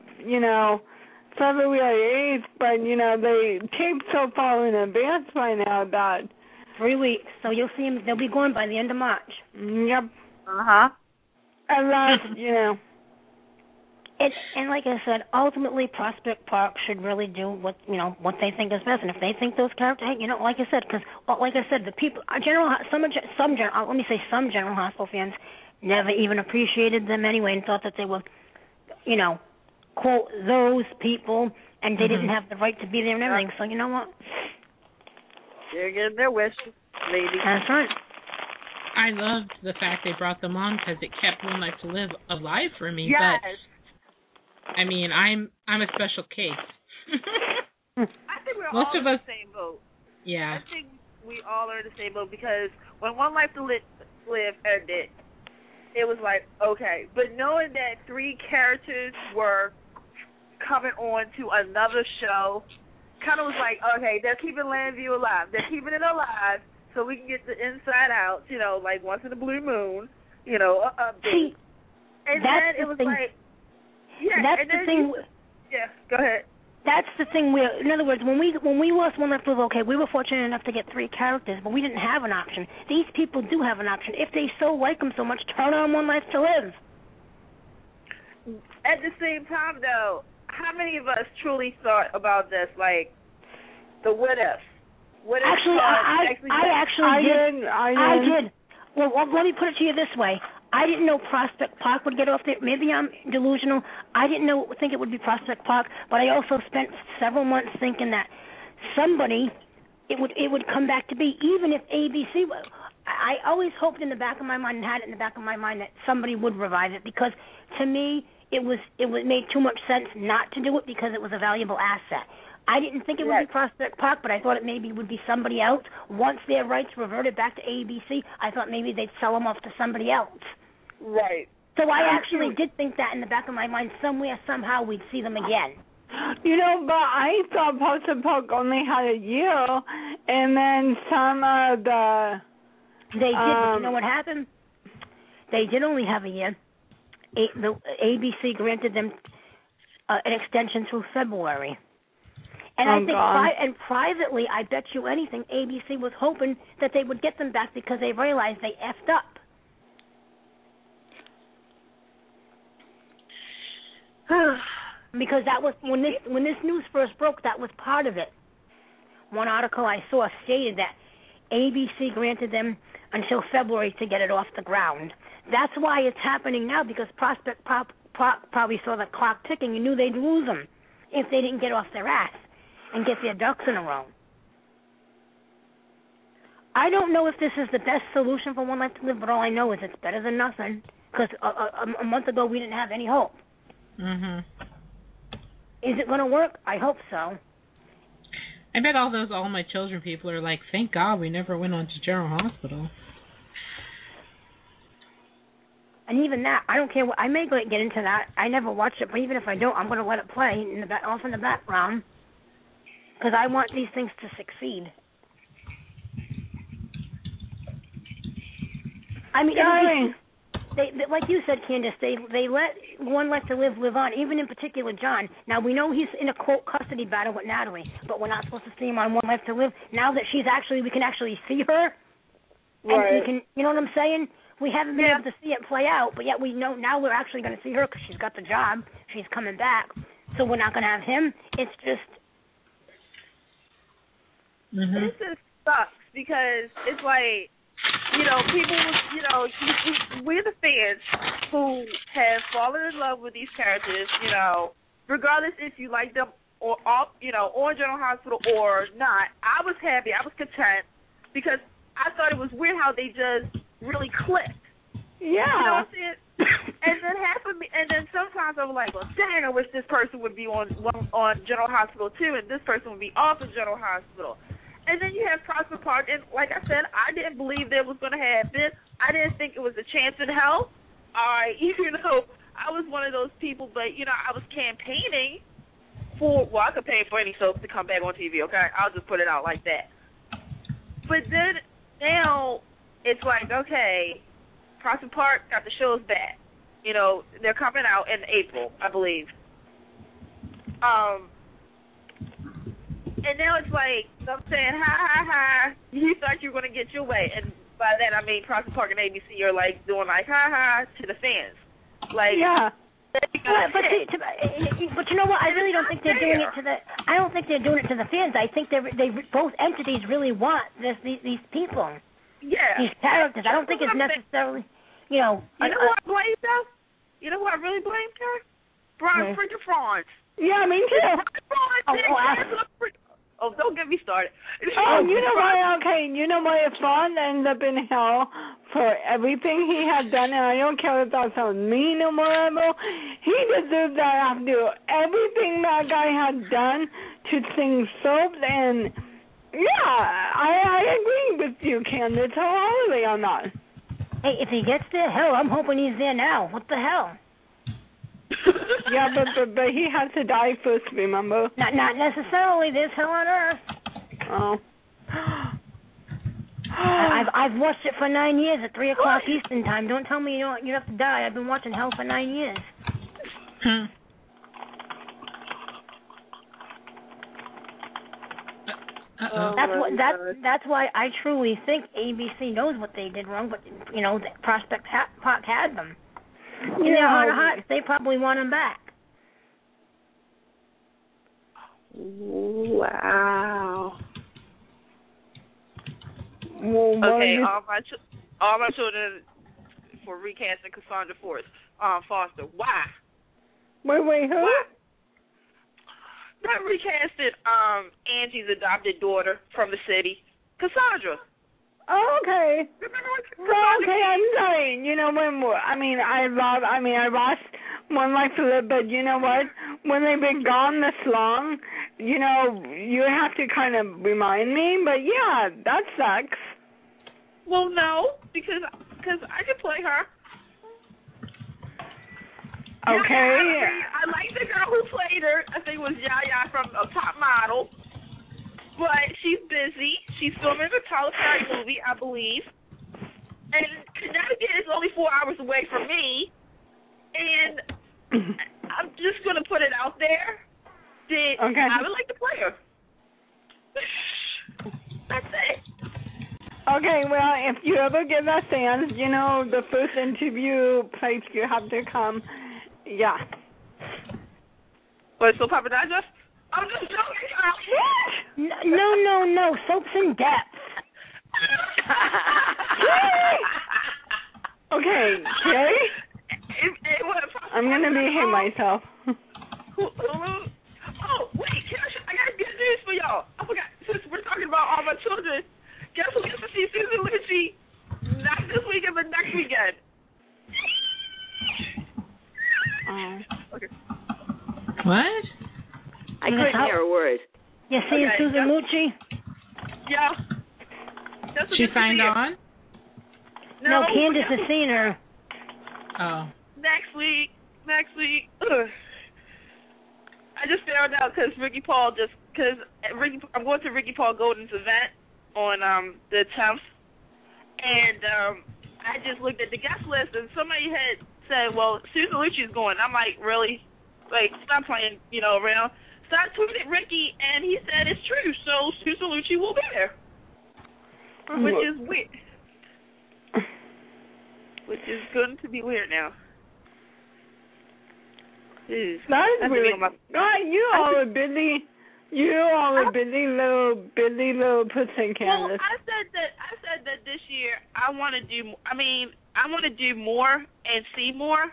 February 8th, but, they taped so far in advance right now that 3 weeks, so you'll see them, they'll be gone by the end of March. Yep. Uh-huh. And that's, And like I said, ultimately Prospect Park should really do what they think is best. And if they think those characters, like I said, because like I said, the people, some General Hospital fans never even appreciated them anyway and thought that they were, quote, those people, and they didn't have the right to be there and everything. So you know what? They're getting their wish, lady. That's right. I loved the fact they brought them on because it kept One Life to Live alive for me. Yes. But I mean, I'm a special case. I think we're Most all of in us, the same boat. yeah. I think we all are in the same boat because when One Life to Live ended, it was like, okay. But knowing that 3 characters were coming on to another show kind of was like, okay, they're keeping Landview alive. They're keeping it alive so we can get the inside out, you know, like once in a blue moon, you know, update. And then it was thing. like, yeah. That's and the then thing. Yeah, go ahead. That's the thing. In other words, when we lost One Life to Live, okay, we were fortunate enough to get 3 characters, but we didn't have an option. These people do have an option. If they so like them so much, turn on One Life to Live. At the same time, though, how many of us truly thought about this, like, the what if? What if Actually, I did. Well, let me put it to you this way. I didn't know Prospect Park would get off there. Maybe I'm delusional. I didn't think it would be Prospect Park, but I also spent several months thinking that it would come back to be, even if ABC. I always hoped in the back of my mind and had it in the back of my mind that somebody would revive it, because to me it made too much sense not to do it because it was a valuable asset. I didn't think it would be Prospect Park, but I thought it maybe would be somebody else. Once their rights reverted back to ABC, I thought maybe they'd sell them off to somebody else. Right. So I actually did think that in the back of my mind, somewhere, somehow, we'd see them again. You know, but I thought Prospect Park only had a year, and then some of the... They did, but you know what happened? They did only have a year. The ABC granted them an extension through February. And I think privately, I bet you anything, ABC was hoping that they would get them back because they realized they effed up. Because that was when this news first broke, that was part of it. One article I saw stated that ABC granted them until February to get it off the ground. That's why it's happening now, because Prospect Park probably saw the clock ticking and knew they'd lose them if they didn't get off their ass and get their ducks in a row. I don't know if this is the best solution for One Life to Live, but all I know is it's better than nothing, because a month ago we didn't have any hope. Mhm. Is it going to work? I hope so. I bet all my children people are like, thank God we never went on to General Hospital. And even that, I don't care what. I may get into that. I never watched it, but even if I don't, I'm going to let it play off in the background, because I want these things to succeed. I mean, they, like you said, Candace, they let One Life to Live on, even in particular John. Now, we know he's in a quote custody battle with Natalie, but we're not supposed to see him on One Life to Live. Now that we can actually see her, and we can, you know what I'm saying? We haven't been able to see it play out, but yet we know now we're actually going to see her because she's got the job. She's coming back, so we're not going to have him. It's just... This just sucks, because it's like, you know, people, you know, we're the fans who have fallen in love with these characters, you know, regardless if you like them or, you know, on General Hospital or not. I was happy. I was content, because I thought it was weird how they just really clicked. Yeah. You know what I'm saying? And then and then sometimes I was like, well, dang, I wish this person would be on General Hospital too, and this person would be off of General Hospital. And then you have Prospect Park, and like I said, I didn't believe that was going to happen. I didn't think it was a chance in hell. I was one of those people, but, you know, I was campaigning for, I could pay for any soap to come back on TV, okay? I'll just put it out like that. But then, now, it's like, okay, Prospect Park got the shows back. You know, they're coming out in April, I believe. And now it's like, I'm saying, ha, you thought you were going to get your way. And by that, I mean Prospect Park and ABC are, like, doing, like, ha, to the fans. Like, yeah. But you know what? I really don't think they're doing it to the... I don't think they're doing it to the fans. I think they both entities really want these people. Yeah. These characters. I don't think it's necessarily, you know... You know who I blame, though? You know who I really blame, Karen? Brian freaking Franz. Yeah, me too. Oh, don't get me started. Oh, you know why? Okay, you know why if Franz ended up in hell? for everything he had done, and I don't care if that sounds mean or whatever. He deserves that after everything that guy had done to sing soaps, and yeah, I agree with you, Candace, wholeheartedly on that. Hey, if he gets there, hell, I'm hoping he's there now. What the hell? Yeah, but he has to die first, remember? Not necessarily. There's hell on earth. Oh. I've watched it for 9 years at 3 o'clock Eastern time. Don't tell me you have to die. I've been watching hell for 9 years. That's why I truly think ABC knows what they did wrong, but the Prospect Park had them. In their heart of hearts, they probably want him back. Wow. Well, okay, all my children for recasting Cassandra Foster. Why? Wait, who? Why? Not recasted Angie's adopted daughter from the city, Cassandra. Oh, okay. Well, okay, I'm sorry. You know, I watched One Life to Live, but you know what? When they've been gone this long, you have to kind of remind me. But yeah, that sucks. Well, no, because I could play her. Okay. I like the girl who played her. I think it was Yaya from a Top Model. But she's busy. She's filming a Tyler Perry movie, I believe. And Connecticut is only 4 hours away from me. And I'm just going to put it out there that I would like to play her. That's it. Okay, well, if you ever get that chance, the first interview place you have to come. Yeah. What, so Papa Digest? I'm just joking. No. Soaps in depth. Okay, Jerry? I'm going to behave myself. Oh, wait. I got good news for y'all. I forgot. Since we're talking about all my children, guess who gets to see Susan Lucci? Not this weekend, but next weekend. Okay. What? I couldn't hear a word. You seeing Susan Lucci? Yeah. She signed on? No, Candace has seen her. Oh. Next week. Ugh. I just found out because I'm going to Ricky Paul Golden's event on the 10th, and I just looked at the guest list, and somebody had said, well, Susan Lucci's going. I'm like, really? Like, stop playing, around. So I tweeted Ricky, and he said it's true, so Susan Lucci will be there, which is weird. Which is going to be weird now. That is weird. God, you all are busy. You all are busy little person, Candace. Well, I said that this year I want to do more and see more.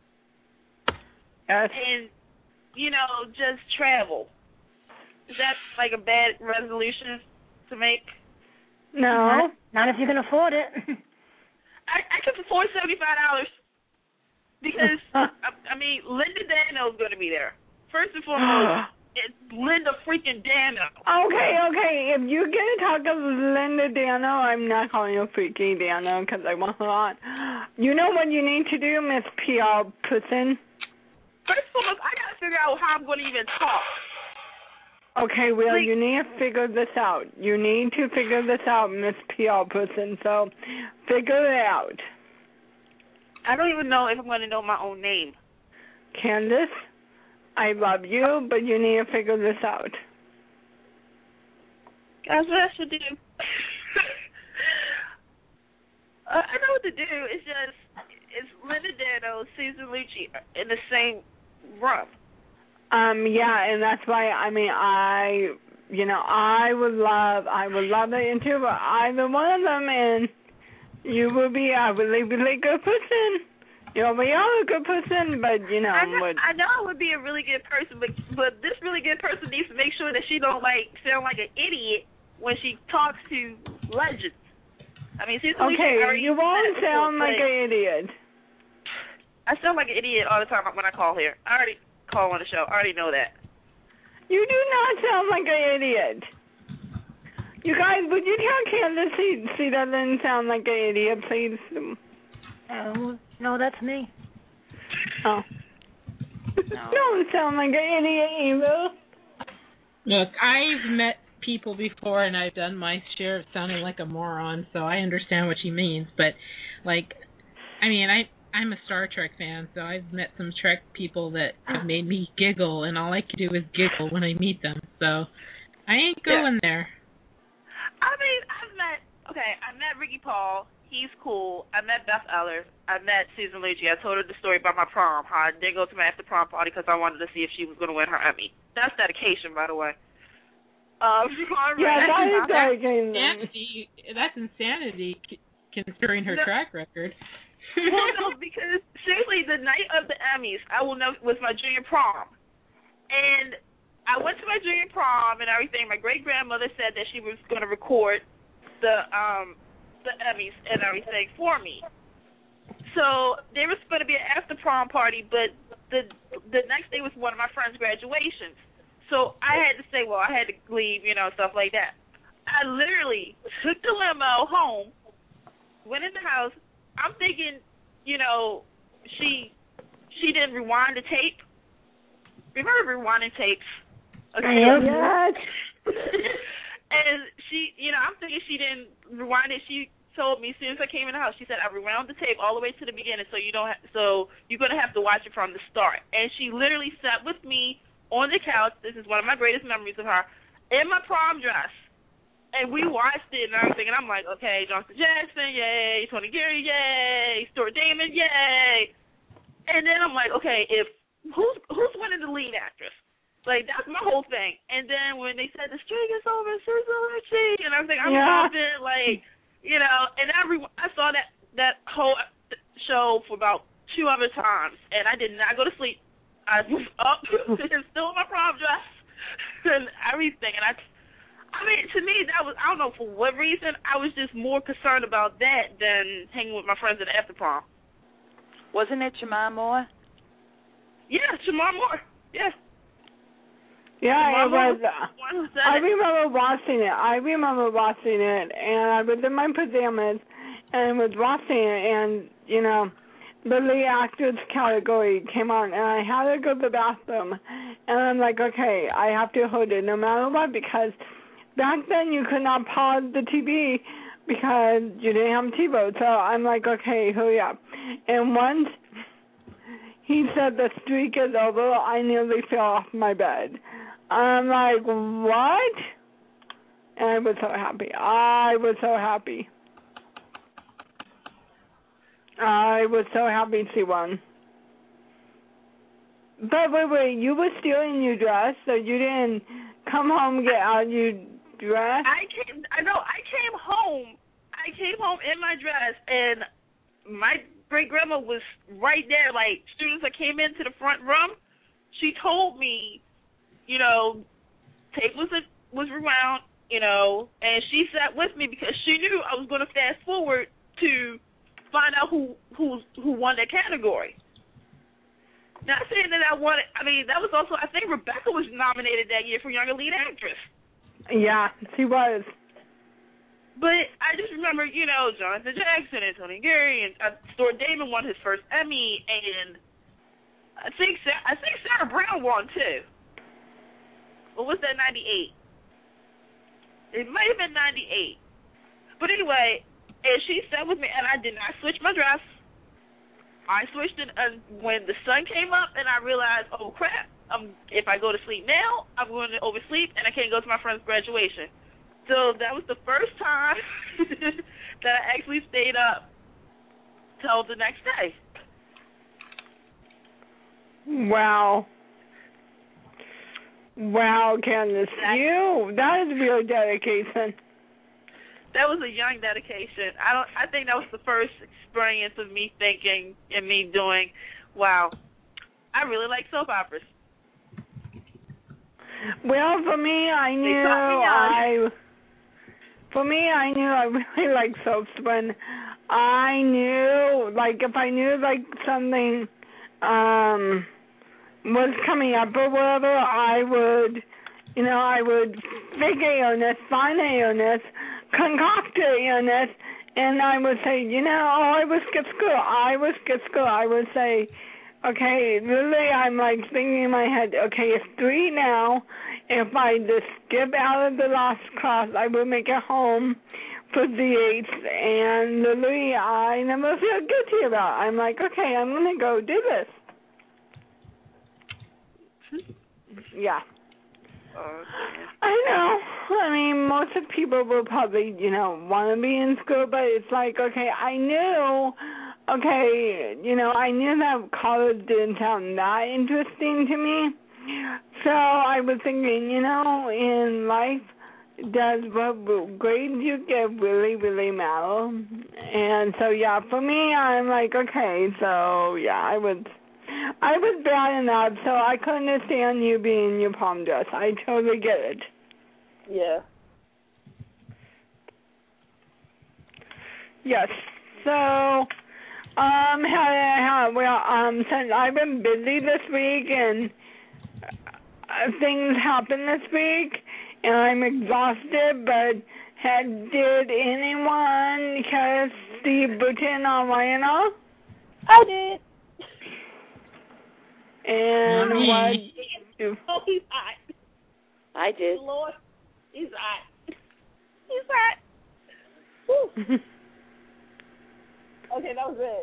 Yes. And just travel. Is that like a bad resolution to make? No. Not if you can afford it. I can afford $75 because Linda Dano's going to be there. First and foremost, it's Linda freaking Dano. Okay. If you're going to talk of Linda Dano, I'm not calling you freaking Dano because I want her on. You know what you need to do, Miss PR person? First of all, I got to figure out how I'm going to even talk. Okay, well, you need to figure this out. You need to figure this out, Miss PR person, so figure it out. I don't even know if I'm going to know my own name. Candace, I love you, but you need to figure this out. That's what I should do. I know what to do. It's Linda Dano, Susan Lucci in the same room. Yeah, and that's why I would love the interview with either one of them, and you will be a really, really good person. You'll be a good person, but I know I would be a really good person, but this really good person needs to make sure that she don't sound like an idiot when she talks to legends. I mean, Cecil Alicia already. You won't sound like an idiot. I sound like an idiot all the time when I call here. I already call on the show. I already know that. You do not sound like an idiot. You guys, would you tell Candace she doesn't sound like an idiot, please? No, that's me. Oh. No. Don't sound like an idiot either. Look, I've met people before, and I've done my share of sounding like a moron, so I understand what she means. But, like, I mean, I'm a Star Trek fan, so I've met some Trek people that have made me giggle, and all I can do is giggle when I meet them. So I ain't going there. I mean, I met Ricky Paul. He's cool. I met Beth Ellers. I met Susan Lucci. I told her the story about my prom, how I did go to my after prom party because I wanted to see if she was going to win her Emmy. That's dedication, by the way. Yeah, that is dedication. That's insanity, considering her track record. Well, no, because seriously, the night of the Emmys, I will know, was my junior prom. And I went to my junior prom and everything. My great-grandmother said that she was going to record the Emmys and everything for me. So there was going to be an after-prom party, but the next day was one of my friend's graduations. So I had to say, well, I had to leave, stuff like that. I literally took the limo home, went in the house. I'm thinking, she didn't rewind the tape. Remember rewinding tapes? Okay. Yes. And she, I'm thinking she didn't rewind it. She told me as soon as I came in the house, she said, I rewound the tape all the way to the beginning, so you're going to have to watch it from the start. And she literally sat with me on the couch. This is one of my greatest memories of her, in my prom dress. And we watched it and everything, and I'm like, okay, Johnson Jackson, yay, Tony Geary, yay, Stuart Damon, yay. And then I'm like, okay, who's winning the lead actress? Like, that's my whole thing. And then when they said the string is over, Susan Lucci, and everything, I'm confident, like, and I saw that whole show for about 2 other times, and I did not go to sleep. I was up and still in my prom dress and everything. And I mean, to me, that was, I don't know for what reason, I was just more concerned about that than hanging with my friends at the after prom. Wasn't it Jamar Moore? Yeah, Jamar Moore. Yeah. Yeah, it was. I remember watching it, and I was in my pajamas and was watching it, and, the lead actors category came on, and I had to go to the bathroom, and I'm like, okay, I have to hold it no matter what, because back then you could not pause the TV because you didn't have TiVo, so I'm like, okay, hurry up. And once he said the streak is over, I nearly fell off my bed. I'm like, what? And I was so happy. I was so happy she won. But wait, you were still in your dress, so you didn't come home, get out your dress? I came home in my dress, and my great-grandma was right there. Like, as soon as I came into the front room, she told me, tape was rewound, and she sat with me because she knew I was going to fast forward to find out who won that category. Not saying that I wanted. I mean, that was also, I think Rebecca was nominated that year for Younger Lead Actress. Yeah, she was. But I just remember, Jonathan Jackson and Tony Geary and Stuart Damon won his first Emmy, and I think Sarah Brown won too. Or was that 98? It might have been 98. But anyway, and she sat with me, and I did not switch my dress. I switched it when the sun came up, and I realized, oh, crap, if I go to sleep now, I'm going to oversleep, and I can't go to my friend's graduation. So that was the first time that I actually stayed up till the next day. Wow. Wow, Candace, that is real dedication. That was a young dedication. I think that was the first experience of me thinking and me doing, wow, I really like soap operas. Well, for me, I knew for me, I knew I really liked soaps when I knew, like, if I knew, like, something was coming up or whatever, I would, you know, I would fake a illness, find a illness, concoct a illness, and I would say, you know, oh, I would skip school. I would say, okay, literally, I'm like thinking in my head, okay, it's 3 now. If I just skip out of the last class, I will make it home for the 8th. And literally, I never feel guilty about it. I'm like, okay, I'm going to go do this. Yeah. I know. I mean, most of the people will probably, you know, want to be in school, but it's like, okay, I knew that college didn't sound that interesting to me. So I was thinking, you know, in life, does what grades you get really, really matter? And so, yeah, for me, I'm like, okay, so, yeah, I was bad enough, so I couldn't understand you being in your prom dress. I totally get it. Yeah. Yes. So, since I've been busy this week and things happen this week, and I'm exhausted, but did anyone catch Steve Button on Lionel? I did. And what? Oh, he's hot. I did. Lord, he's hot. He's hot. Woo. Okay, that was it.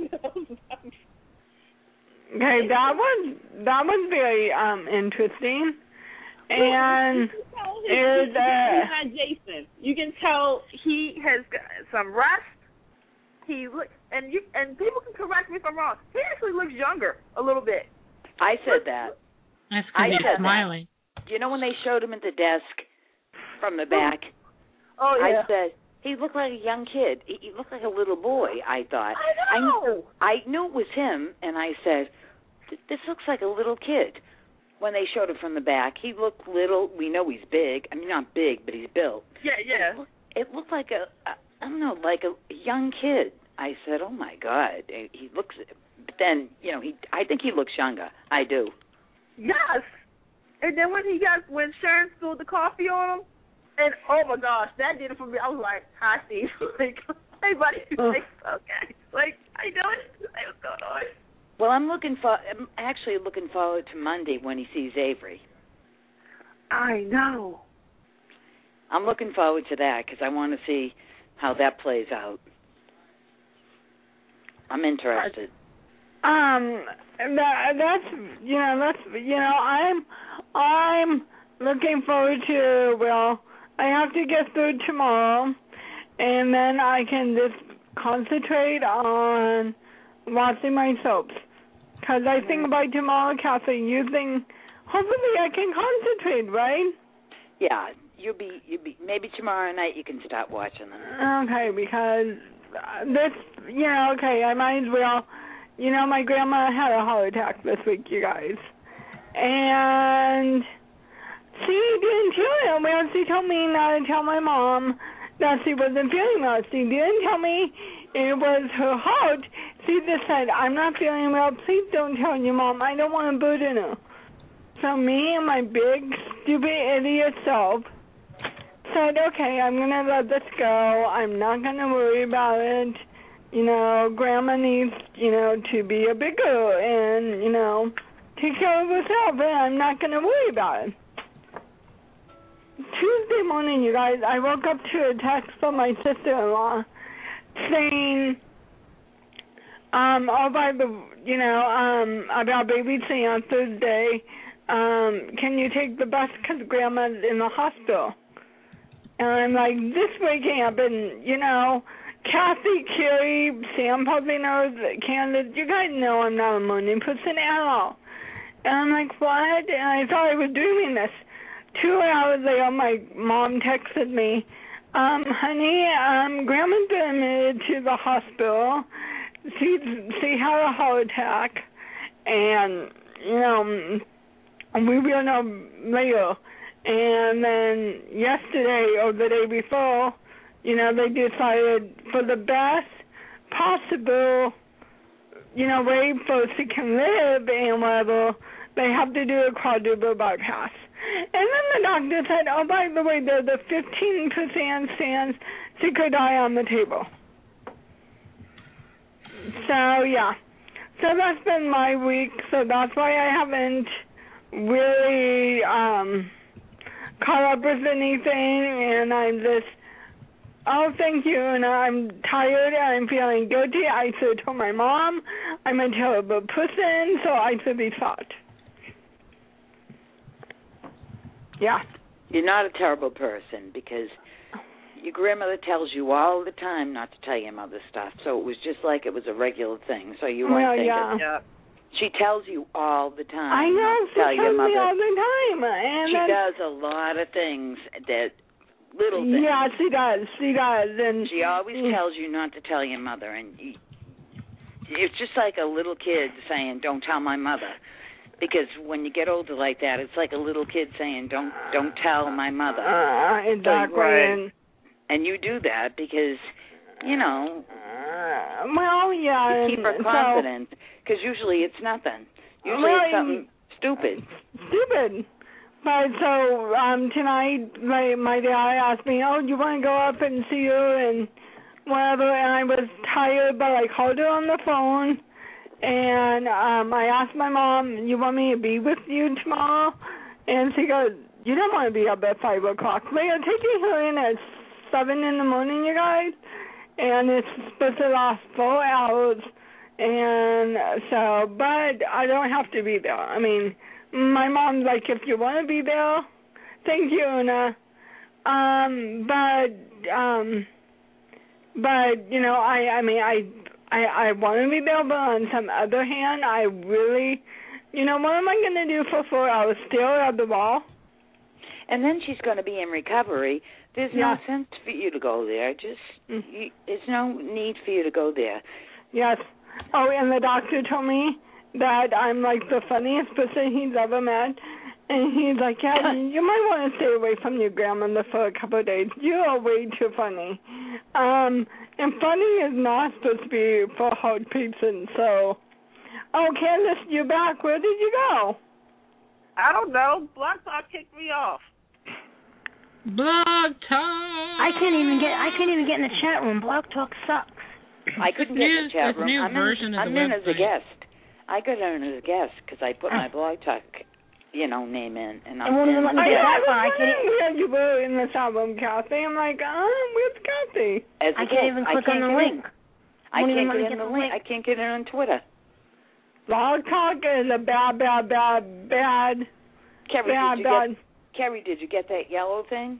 Okay, that was very interesting. And he's not Jason. You can tell he has got some rust. He look and people can correct me if I'm wrong. He actually looks younger a little bit. I said that. That's because he's smiling. You know when they showed him at the desk from the back? Oh yeah. I said he looked like a young kid. He looked like a little boy. I thought. I know. I knew it was him, and I said, "This looks like a little kid." When they showed him from the back, he looked little. We know he's big. I mean, not big, but he's built. Yeah. It looked like I don't know, like a young kid. I said, "Oh my God, he looks." But then, you know, I think he looks younger. I do. Yes. And then when Sharon spilled the coffee on him, and oh my gosh, that did it for me. I was like, "Hi, Steve." Like, hey, buddy. Like, okay. Like, how you doing? Hey, what's going on? Well, I'm actually looking forward to Monday when he sees Avery. I know. I'm looking forward to that because I want to see how that plays out. I'm interested. I'm looking forward to. Well, I have to get through tomorrow, and then I can just concentrate on watching my soaps. Because I think by tomorrow, Kathy, hopefully I can concentrate, right? Yeah, you'll be maybe tomorrow night you can start watching them. Okay, because I might as well. You know, my grandma had a heart attack this week, you guys. And she didn't tell me. Well, she told me not to tell my mom that she wasn't feeling well. She didn't tell me it was her heart. She just said, I'm not feeling well. Please don't tell your mom. I don't want to burden her. So me and my big, stupid idiot self said, okay, I'm going to let this go. I'm not going to worry about it. You know, Grandma needs, to be a big girl and, take care of herself, and I'm not going to worry about it. Tuesday morning, you guys, I woke up to a text from my sister-in-law saying, about babysitting on Thursday, can you take the bus because Grandma's in the hospital? And I'm like, this waking up and, Kathy, Carrie, Sam probably knows, Candace, you guys know I'm not a morning person at all. And I'm like, what? And I thought I was dreaming this. 2 hours later, my mom texted me, honey, Grandma's been admitted to the hospital. She had a heart attack, and, we will know later. And then yesterday or the day before, they decided for the best possible, way folks can live and whatever, they have to do a quadruple bypass. And then the doctor said, oh, by the way, there's a 15% chance she could die on the table. So, yeah. So that's been my week, so that's why I haven't really caught up with anything, and I'm just, oh, thank you, and I'm tired, and I'm feeling guilty. I should have told my mom I'm a terrible person, so I should be shot. Yeah. You're not a terrible person because your grandmother tells you all the time not to tell your mother stuff, so it was just like it was a regular thing, so you weren't thinking. Yeah. She tells you all the time. I know, she tells me all the time. And she does a lot of things little things. Yeah, she does. And she always tells you not to tell your mother, and it's just like a little kid saying, don't tell my mother. Because when you get older like that, it's like a little kid saying, don't tell my mother. Exactly. So and you do that because, well, yeah. You keep her confident, because usually it's nothing. Usually it's something stupid. But so tonight, my dad asked me, oh, do you want to go up and see her and whatever, and I was tired, but I called her on the phone. And I asked my mom, you want me to be with you tomorrow? And she goes, you don't want to be up at 5 o'clock. They are taking her in at 7 in the morning, you guys. And it's supposed to last 4 hours. And so, but I don't have to be there. I mean, my mom's like, if you want to be there, thank you, Una. I want to be there, but on some other hand, I really, what am I going to do for 4 hours? Stare at the wall? And then she's going to be in recovery. There's no sense for you to go there. There's no need for you to go there. Yes. Oh, and the doctor told me that I'm like the funniest person he's ever met. And he's like, yeah, you might want to stay away from your grandmother for a couple of days. You are way too funny. And funny is not supposed to be for hard patients, so. Oh, Candace, you're back. Where did you go? I don't know. Blog Talk kicked me off. Blog Talk. I can't even get in the chat room. Blog Talk sucks. I couldn't get in the chat room. I'm in as a guest. I got in as a guest because I put my Blog Talk name in, and I won't even let me get that far. I can't even you were in the chat room, Kathy. I'm like, where's Kathy? I can't even click on the link. I can't get in the link. I can't get it on Twitter. Blog Talk is a bad. Kerry, did you get that yellow thing?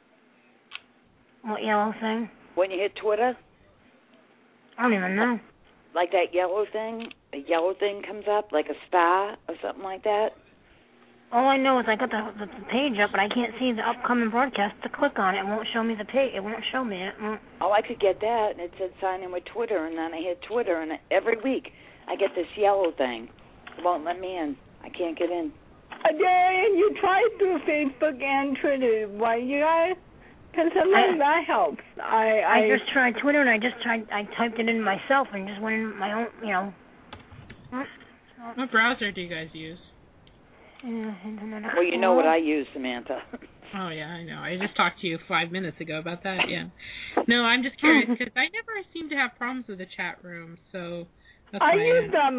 What yellow thing? When you hit Twitter? I don't even know. Like that yellow thing? A yellow thing comes up, like a star or something like that? All I know is I got the page up, but I can't see the upcoming broadcast to click on it. It won't show me the page. It won't show me it. Oh, I could get that, and it said sign in with Twitter, and then I hit Twitter, and every week I get this yellow thing. It won't let me in. I can't get in. Darian, you tried through Facebook and Twitter. Why, you guys? Because sometimes that helps. I just tried Twitter, and I typed it in myself and just went in my own, What browser do you guys use? Well, you know what I use, Samantha. Oh, yeah, I know. I just talked to you 5 minutes ago about that, yeah. No, I'm just curious, because I never seem to have problems with the chat room, so that's I use the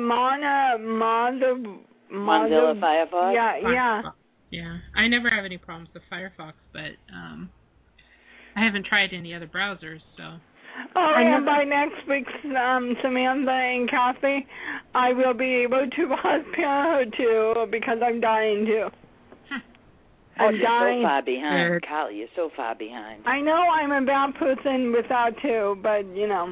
Mozilla Firefox? Yeah. Yeah, I never have any problems with Firefox, but I haven't tried any other browsers, so. Oh, and by next week, Samantha and Kathy, I will be able to watch Parenthood too, because I'm dying too. I'm dying. So far behind, Carly. You're so far behind. I know I'm a bad person with that too, but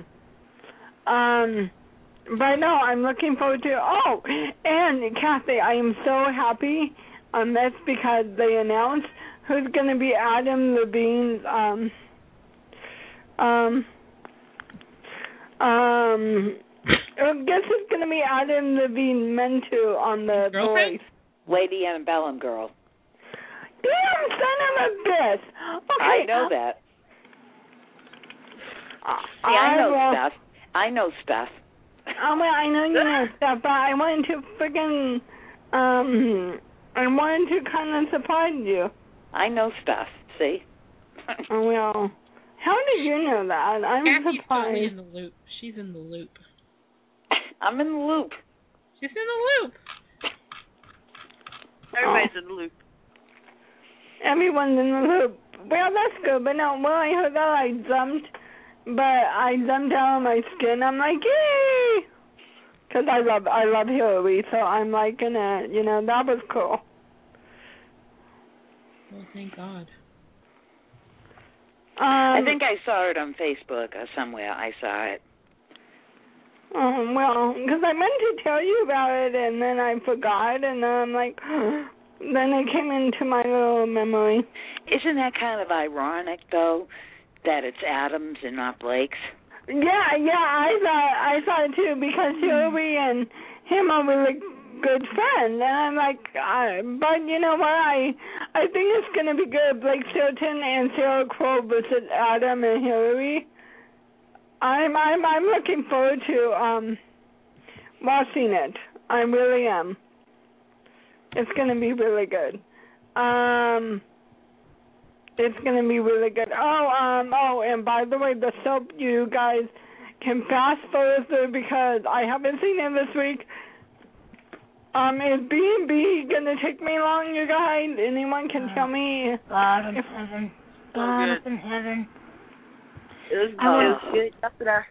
but no, I'm looking forward to. Oh, and Kathy, I am so happy on this because they announced who's going to be Adam Levine's I guess it's going to be Adam Levine mentor on the Voice. Lady Antebellum girl. Damn son of a bitch. Okay. I know that. See, I know stuff. I know stuff. Well, I know you know stuff, but I wanted to freaking, I wanted to kind of surprise you. I know stuff, see? Well, how did you know that? I'm Kathy's surprised. totally in the loop. She's in the loop. I'm in the loop. She's in the loop. Everybody's in the loop. Everyone's in the loop. Well, that's good, but no, well, I heard that I jumped, but I jumped out of my skin. I'm like, yay! Because I love Hillary, so I'm like gonna, that was cool. Well, thank God. I think I saw it on Facebook or somewhere. I saw it. Well, because I meant to tell you about it, and then I forgot, and then I'm like, then it came into my little memory. Isn't that kind of ironic, though, that it's Adams and not Blake's? Yeah, I thought it too, because Hillary and him are really good friends, and I'm like, but you know what? I think it's gonna be good. Blake Shelton and Sarah Crowe versus Adam and Hillary. I'm looking forward to watching it. I really am. It's gonna be really good. It's gonna be really good. Oh, and by the way, the soap, you guys can fast forward through because I haven't seen it this week. Is B&B gonna take me long, you guys? Anyone can tell me? God in heaven. God up in heaven. It was good yesterday.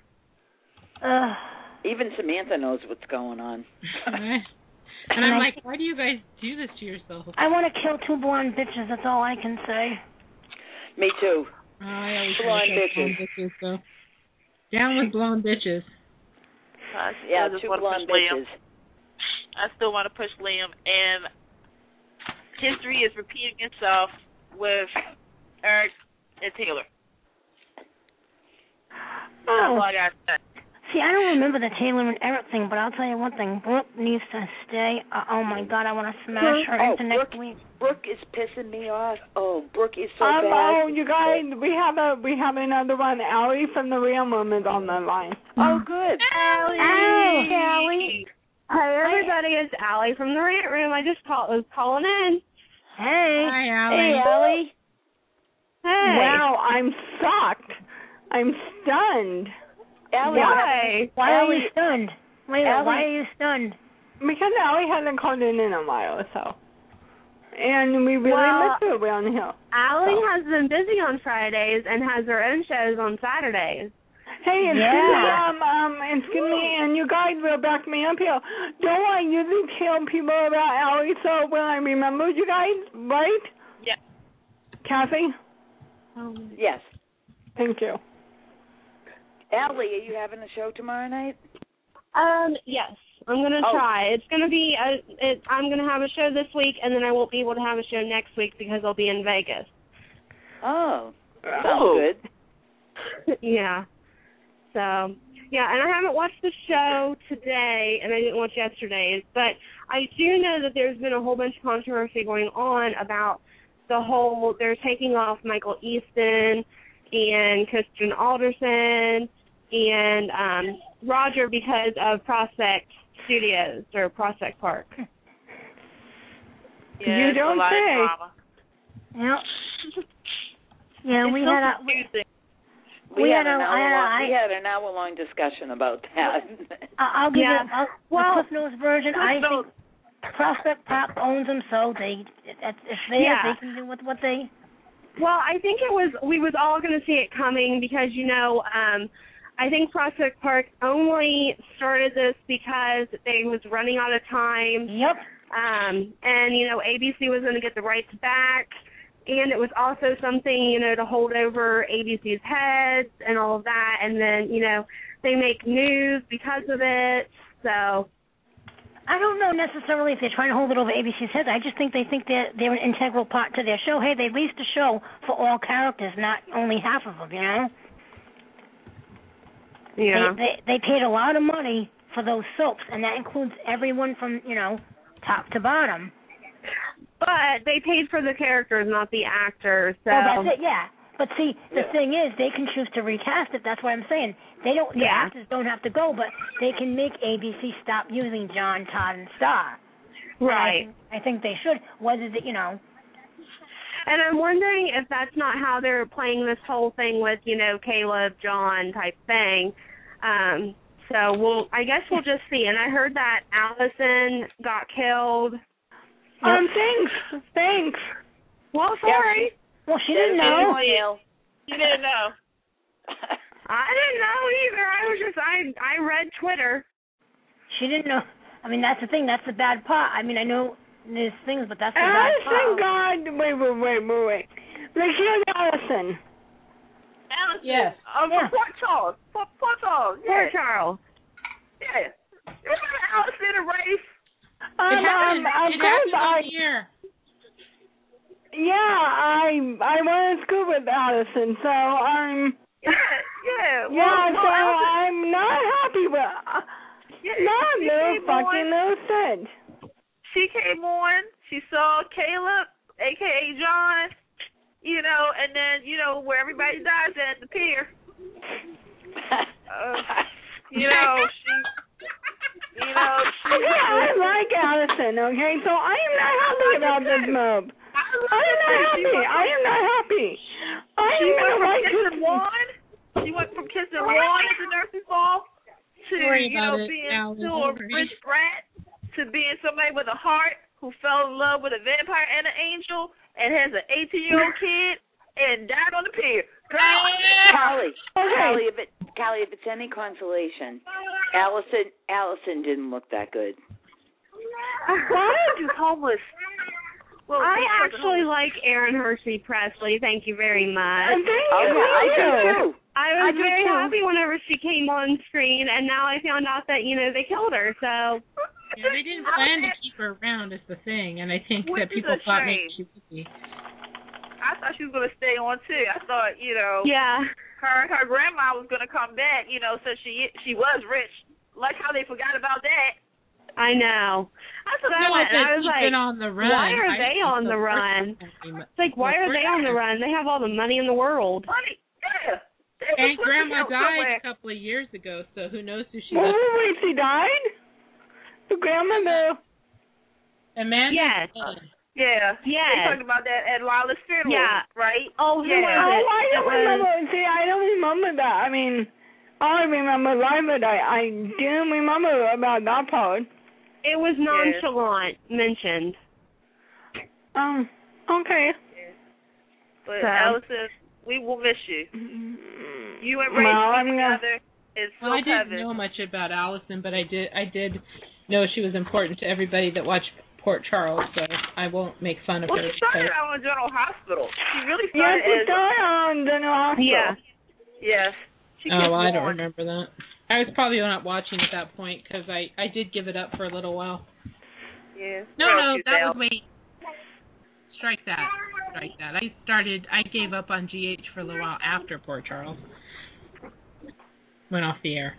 Even Samantha knows what's going on. And I'm like, why do you guys do this to yourself? I want to kill two blonde bitches. That's all I can say. Me too. I always blonde bitches. So. Down with blonde bitches. Yeah, two blonde bitches. I still want to push Liam, and history is repeating itself with Eric and Taylor. Oh. That's all I got to say. See, I don't remember the Taylor and Eric thing, but I'll tell you one thing. Brooke needs to stay. Oh, my God, I want to smash her into next week. Brooke is pissing me off. Oh, Brooke is so bad. Oh, you guys, we have another one. Allie from the Real Room is on the line. Oh, good. Allie. Hi, everybody. It's Allie from the Rant Room. I just was calling in. Hey. Hi, Allie. Hey, Allie. Hey. Wow, I'm shocked. I'm stunned. Allie, why are you stunned? Wait, why are you stunned? Because Allie hasn't called in a while, so. And we really miss her around here. Allie has been busy on Fridays and has her own shows on Saturdays. Hey, excuse me, and you guys will back me up here. Don't I usually tell people about Allie so when I remember you guys, right? Yes. Kathy? Yes. Thank you. Allie, are you having a show tomorrow night? Yes. I'm going to try. It's going to be, I'm going to have a show this week, and then I won't be able to have a show next week because I'll be in Vegas. Oh. Sounds good. Yeah. So, yeah, and I haven't watched the show today, and I didn't watch yesterday's, but I do know that there's been a whole bunch of controversy going on about they're taking off Michael Easton and Christian Alderson and Roger because of Prospect Studios or Prospect Park. Yeah, you don't say. Yep. Yeah, we had an hour-long discussion about that. I'll give you the Cliff Notes version. I think Prospect Park owns them, so they can do what they. Well, I think we was all going to see it coming because, I think Prospect Park only started this because they was running out of time. Yep. And, ABC was going to get the rights back. And it was also something, to hold over ABC's heads and all of that. And then, they make news because of it. So I don't know necessarily if they're trying to hold it over ABC's heads. I just think they think they're an integral part to their show. Hey, they released a show for all characters, not only half of them, Yeah. They paid a lot of money for those soaps, and that includes everyone from, top to bottom. But they paid for the characters, not the actors. So. Well, that's it, yeah. But see, the thing is, they can choose to recast it. That's what I'm saying. They don't. The actors don't have to go, but they can make ABC stop using John, Todd, and Star. Right. I think they should. Whether And I'm wondering if that's not how they're playing this whole thing with, Caleb, John type thing. So I guess we'll just see. And I heard that Allison got killed. Thanks. Well, sorry. Well, she didn't know. She didn't know. I didn't know either. I read Twitter. She didn't know. I mean, that's the thing. That's the bad part. I mean, I know there's things, but that's the bad part. God, wait. Like, here's Allison. Yes. From Port Charles. Port Charles. Yeah. Port Charles. Yeah. Remember Allison and Rafe? It happened here. Yeah, I went to school with Allison, so I'm. Yeah. So I'm not happy with. No sense. She came on. She saw Caleb, aka John. And then where everybody dies at the pier. I like Allison. Okay, so I am not happy about this move. I am not happy. She went from kissing Juan at the nurse's ball to being still a rich brat to being somebody with a heart who fell in love with a vampire and an angel and has an 18-year-old kid and died on the pier. Callie, if it's any consolation, Allison didn't look that good. Why are you homeless? Well, I actually like Aaron Hershey Presley. Thank you very much. I do too. I was very happy whenever she came on screen, and now I found out that they killed her. So they didn't plan to keep her around. Is the thing, and I think that people thought maybe she would be. I thought she was going to stay on too. I thought, yeah, her grandma was going to come back, since she was rich. Like how they forgot about that. I know. That's what I was like, on the run. Why are they on the run? It's like, why are they on the run? They have all the money in the world. Money, yeah. And Grandma died a couple of years ago, so who knows who she was. Wait, she died? The grandmother? Amanda? Yes. Yeah. Yes. They talked about that at Lila's funeral, right? Oh, who was it? I don't remember. See, I don't remember that. I mean, I remember live, but I didn't remember about that part. It was nonchalant mentioned. Okay. Yeah. But Allison, we will miss you. You and Ray together is so I didn't know much about Allison, but I did know she was important to everybody that watched Port Charles, so I won't make fun of her. Well, she started out in General Hospital. She really started on General Hospital. Yeah. Yes. I don't remember that. I was probably not watching at that point because I did give it up for a little while. Yeah. No, that was wait. Strike that. I gave up on GH for a little while after Port Charles went off the air.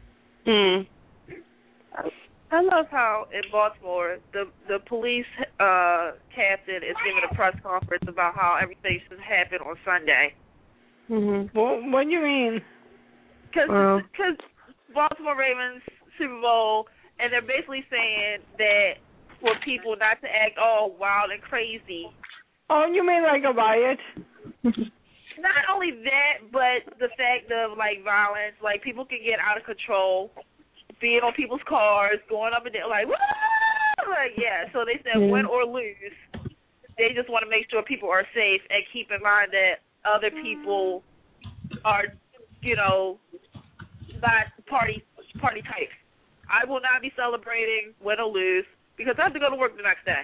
I love how in Baltimore the police captain is giving a press conference about how everything should happen on Sunday. What do you mean? Because Baltimore Ravens Super Bowl, and they're basically saying that for people not to act all wild and crazy. Oh, you mean like a riot? Not only that, but the fact of like violence, like people can get out of control, being on people's cars, going up and down, like, woo! Like, yeah. So they said win or lose, they just want to make sure people are safe and keep in mind that other people are, not party types. I will not be celebrating win or lose because I have to go to work the next day.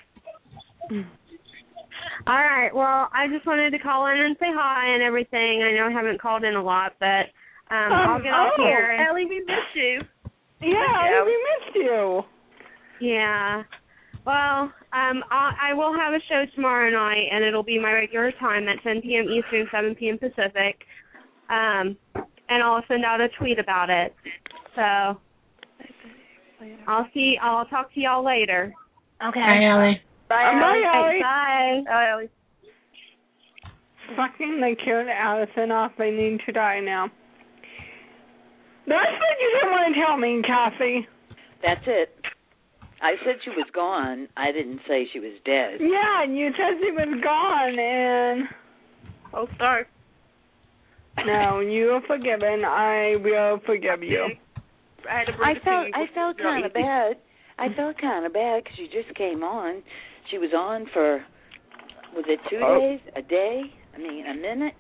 All right. Well, I just wanted to call in and say hi and everything. I know I haven't called in a lot, but I'll get off here. Ellie, we missed you. Yeah, we missed you. Yeah. Well, I will have a show tomorrow night, and it'll be my regular time at 10 p.m. Eastern, 7 p.m. Pacific. And I'll send out a tweet about it. So I'll talk to y'all later. Okay. Bye, Ellie. Bye, Allie. Bye. Bye, Allie. Fucking they killed Allison off. They need to die now. That's what you didn't want to tell me, Kathy. That's it. I said she was gone. I didn't say she was dead. Yeah, and you said she was gone, and... Oh, sorry. No, you are forgiven. I will forgive you. I felt kind of bad. I felt kind of bad because she just came on. She was on for, was it 2 days? A day? I mean, a minute?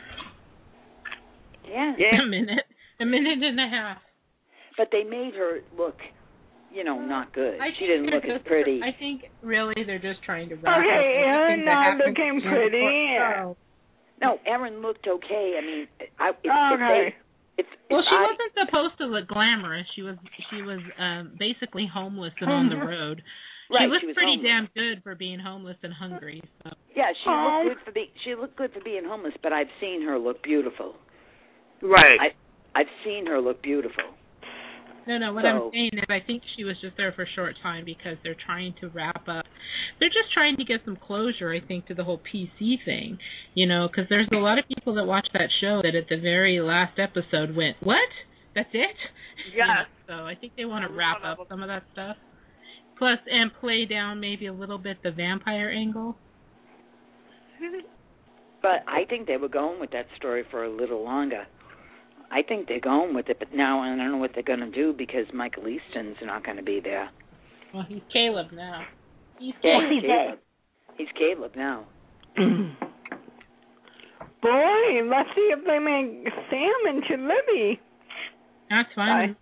Yeah. A minute and a half. But they made her look, not good. She didn't look as pretty. I think really they're just trying to wrap up. Okay, Erin not looking pretty. No, Erin looked okay. I mean, she wasn't supposed to look glamorous. She was basically homeless and on the road. Right, she looked pretty homeless. damn good for being homeless and hungry. So. Yeah, she looked good for being homeless, but I've seen her look beautiful. Right. I've seen her look beautiful. No, what I'm saying is I think she was just there for a short time because they're trying to wrap up. They're just trying to get some closure, I think, to the whole PC thing, because there's a lot of people that watch that show that at the very last episode went, what? That's it? Yeah. So I think they want to wrap up some of that stuff. Plus, and play down maybe a little bit the vampire angle. But I think they were going with that story for a little longer. I think they're going with it, but now I don't know what they're going to do because Michael Easton's not going to be there. Well, he's Caleb now. He's Caleb. He's Caleb now. Boy, let's see if they make Sam into Libby. That's fine.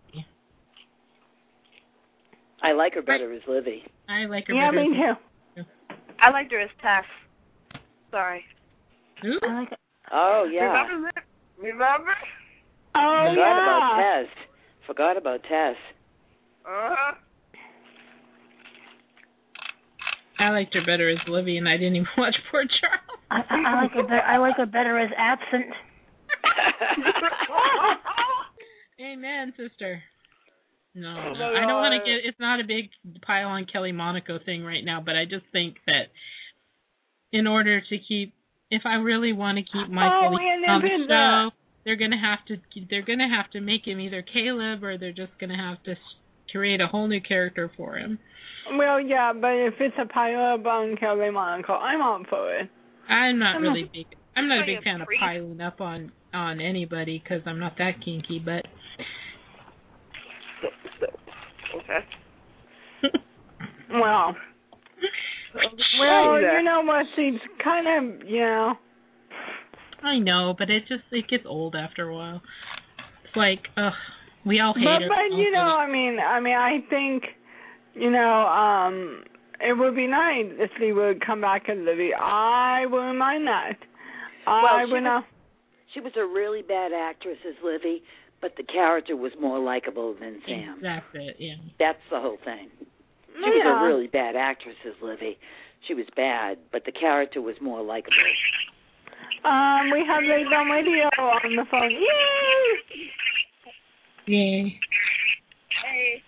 I like her better as Livy. I like her better. Yeah, me too. I liked her as Tess. Sorry. Who? Oh, yeah. Remember? Oh, Forgot about Tess. Uh-huh. I liked her better as Livy, and I didn't even watch Poor Charles. I like her better as Absent. Amen, sister. No, I don't want to get. It's not a big pile on Kelly Monaco thing right now, but I just think that in order to keep, if I really want to keep Michael on the show, they're gonna have to make him either Caleb or they're just gonna have to create a whole new character for him. Well, yeah, but if it's a pile up on Kelly Monaco, I'm all for it. I'm not a big fan of piling up on anybody because I'm not that kinky, but. Okay. Well, you know what? She's kind of, I know, but it gets old after a while. It's like, we all hate her. But I think, it would be nice if she would come back as Livy. I wouldn't mind that. She was a really bad actress as Livy, but the character was more likable than Sam. That's it, yeah. That's the whole thing. She was a really bad actress as Livy. She was bad, but the character was more likable. We have Lady on Radio on the phone. Yay! Yay. Hey.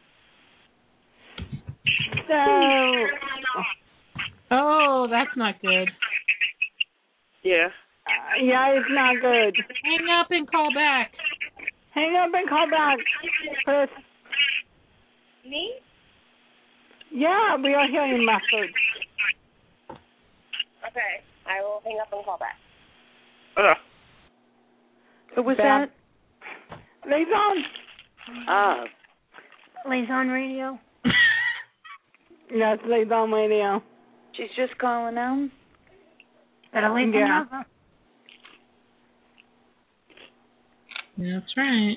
Oh, that's not good. Yeah. Yeah, it's not good. Hang up and call back. Hang up and call back, Chris. Me? Yeah, we are hearing message. Okay, I will hang up and call back. Who was that? Liaison. Liaison Radio. Yes, Liaison Radio. She's just calling out? Better leave the number. That's right.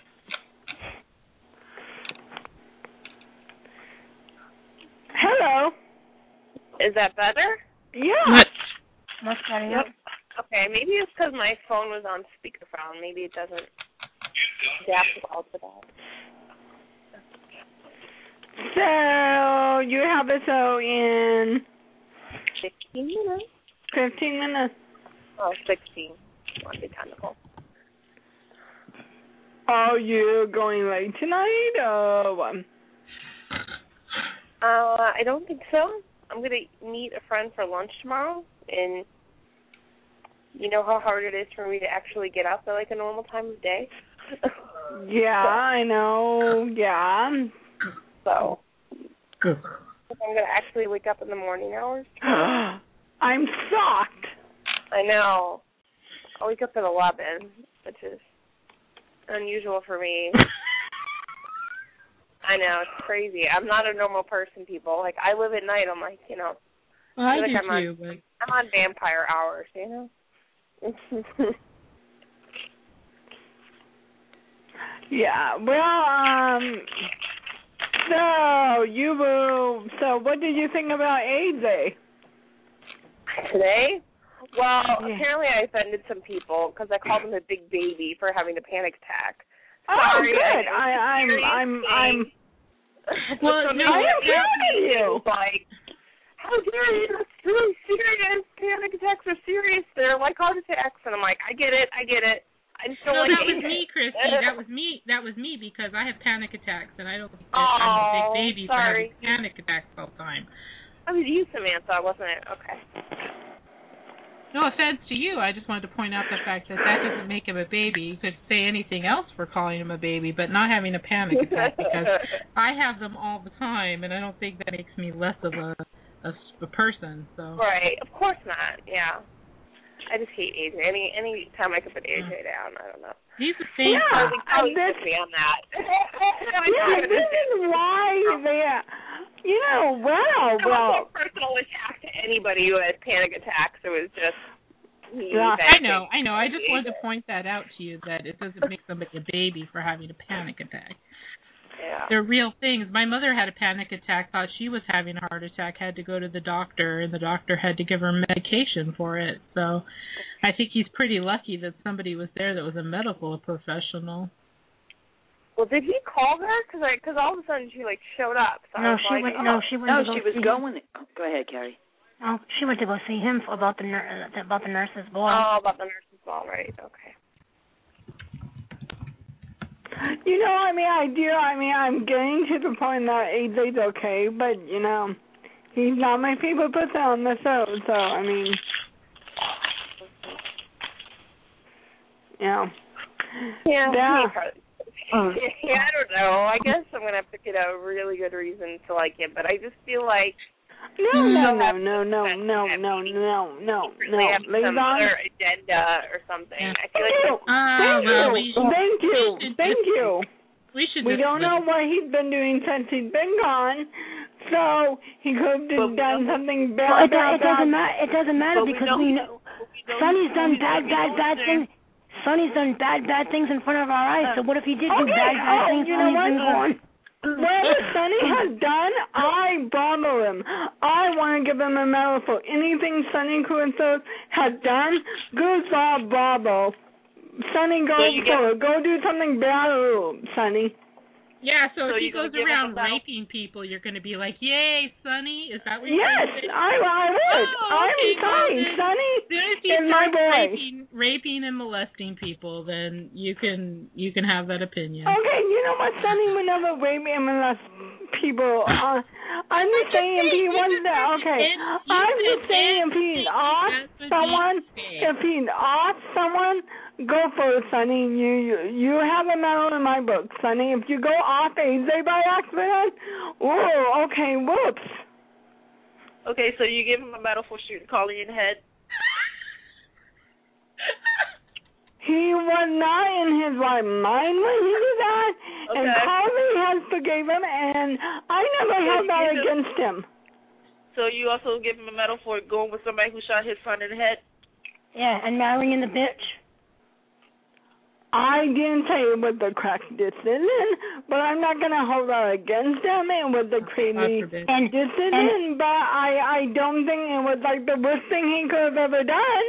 Hello. Is that better? Yeah. Much better. Yep. Okay, maybe it's because my phone was on speakerphone. Maybe it doesn't adapt well to that. So, you have it in 16 minutes. 15 minutes. Oh, 16. Want to be technical. Are you going late tonight or what? I don't think so. I'm gonna meet a friend for lunch tomorrow, and you know how hard it is for me to actually get up at like a normal time of day. Yeah, I know. Yeah. So I'm gonna actually wake up in the morning hours. I'm shocked. I know. I wake up at 11, which is unusual for me. I know, it's crazy. I'm not a normal person, people. Like, I live at night. I'm like, you know. Well, I like do too. I'm on vampire hours, you know? Yeah, well, so what did you think about AIDS Day? Today? Well, apparently I offended some people because I called them a big baby for having a panic attack. Sorry, good. I'm well, no, I applaud you. Like, how dare you? That's really serious. Panic attacks are serious. They're like heart attacks. And I'm like, I get it. I just don't like that was it. me, Christy. That was me because I have panic attacks, and I don't think that I'm a big baby for having panic attacks all the time. I was you, Samantha, wasn't it? Okay. No offense to you. I just wanted to point out the fact that doesn't make him a baby. You could say anything else for calling him a baby, but not having a panic attack because I have them all the time, and I don't think that makes me less of a person. So. Right. Of course not. Yeah. I just hate AJ. Any time I can put AJ down, I don't know. He's the same. Yeah, probably with me on that. Yeah, this is why they. Well. Personal attack to anybody who has panic attacks. It was just. I know. I just wanted to point that out to you that it doesn't make somebody a baby for having a panic attack. Yeah. They're real things. My mother had a panic attack, thought she was having a heart attack, had to go to the doctor, and the doctor had to give her medication for it. So I think he's pretty lucky that somebody was there that was a medical professional. Well, did he call her? Because all of a sudden she showed up. So she was going. Go ahead, Carrie. Oh, she went to go see him about the nurse's ball. Oh, about the nurse's ball, right? Okay. I'm getting to the point that AJ's okay, but he's not my favorite person on the show. So Yeah. I don't know. I guess I'm gonna have to get a really good reason to like him, but I just feel like no. Have some other agenda or something. I feel like Thank you. We don't know what he's been doing since he's been gone, so he could have done something bad. Well, it doesn't matter because we know Sonny's done bad things. Sonny's done bad things in front of our eyes. So what if he did do bad things? You know what? Whatever Sonny has done, I bother him. I want to give him a medal for anything Sonny Crusoe has done. Good job, Bravo. Sonny, go for it. Go do something bad, Sonny. Yeah, so if he goes around raping people, you're going to be like, yay, Sonny? Is that what you're saying? Yes, I would. I'm sorry. Sonny is my boy. Raping and molesting people, then you can have that opinion. Okay, you know what? Sonny would never rape and molest people. I'm just saying if he wants to, I'm just saying if he's off someone, go for it, Sonny. You have a medal in my book, Sonny. If you go off AJ by accident, whoops. Okay, so you give him a medal for shooting Carly in the head? He was not in his right mind when he did that, and Carly has forgave him, and I never held that against him. So you also give him a medal for going with somebody who shot his son in the head? Yeah, and marrying the bitch. I didn't say it was the correct decision, but I'm not going to hold that against him. It was the crazy decision, but I don't think it was the worst thing he could have ever done.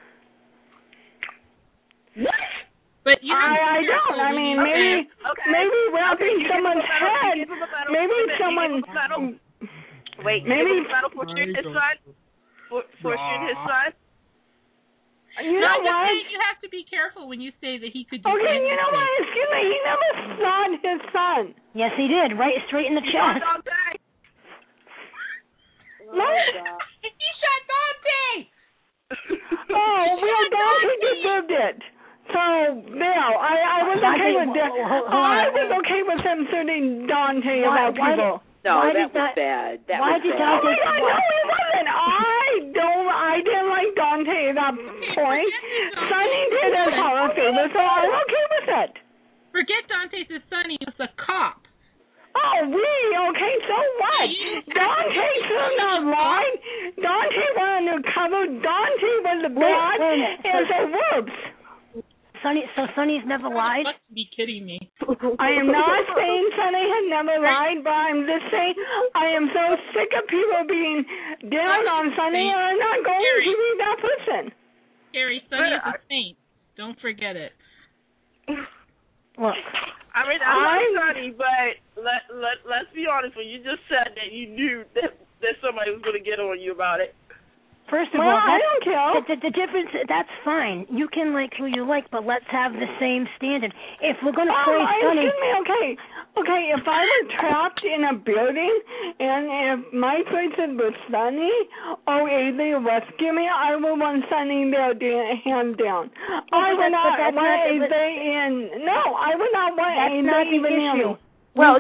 What? But I don't. I mean, maybe wrapping someone's head. Maybe someone. Wait, maybe medal for shooting his son? For shooting his son? You know what? You have to be careful when you say that he could do anything. You know what? Excuse me. He never shot his son. Yes, he did. Right straight in the chest. He shot Dante. Well, Dante deserved it. So, I was okay with that. I was okay with them shooting Dante about people. No, that was bad. That was bad. Oh my God, no, it wasn't. I didn't like Dante at that point. Sonny did us all a favor, so I'm okay with it. Forget Dante's his son, he was a cop. Oh, really? Okay, so what? Dante should not lied. Dante went undercover. Dante was the bad, and so whoops. Sonny's never lied? You must be kidding me. I am not saying Sonny has never lied, but I'm just saying I am so sick of people being down on Sonny, and I'm not going to be that person. Gary, Sonny's a saint. Don't forget it. Look. I mean, I'm Sonny, but let's be honest. When you just said that you knew that somebody was going to get on you about it. First of all, I don't care. The difference, that's fine. You can like who you like, but let's have the same standard. If we're going to praise Sonny... Okay, if I were trapped in a building, and if my choices were Sonny or AJ rescue me, I would want Sonny there, hand down. I would not want AJ in... No, I would not want AJ even in. Well,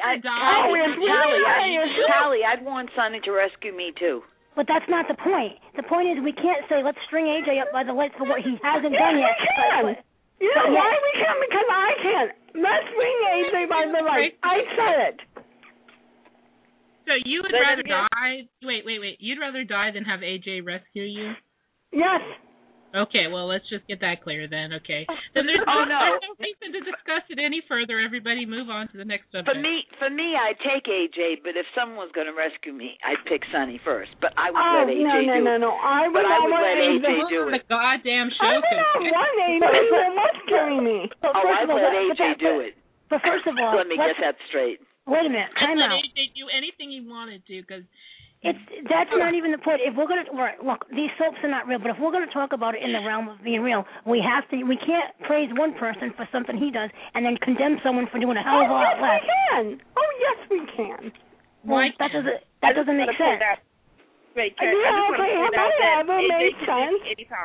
Callie, I'd want Sonny to rescue me, too. But that's not the point. The point is we can't say, let's string AJ up by the legs for what he hasn't done yet. We can. You know why we can? Because I can't. Let's string AJ by the legs. I said it. So you would rather die... Wait. You'd rather die than have AJ rescue you? Yes. Okay, well, let's just get that clear then, okay? Then there's no reason to discuss it any further. Everybody move on to the next subject. For me, I'd take AJ, but if someone was going to rescue me, I'd pick Sonny first. But I would let AJ do it. No. I would let AJ do it. The goddamn show. I would not want AJ rescuing me. I'd let AJ do it. But first of all... Let me get that straight. Wait a minute, time out. Let AJ do anything he wanted to, because... That's not even the point. If we're going to look, these soaps are not real. But if we're going to talk about it in the realm of being real, we can't praise one person for something he does and then condemn someone for doing a hell of a lot less. Yes, we can. Well, that doesn't make sense. Wait, have I ever made sense?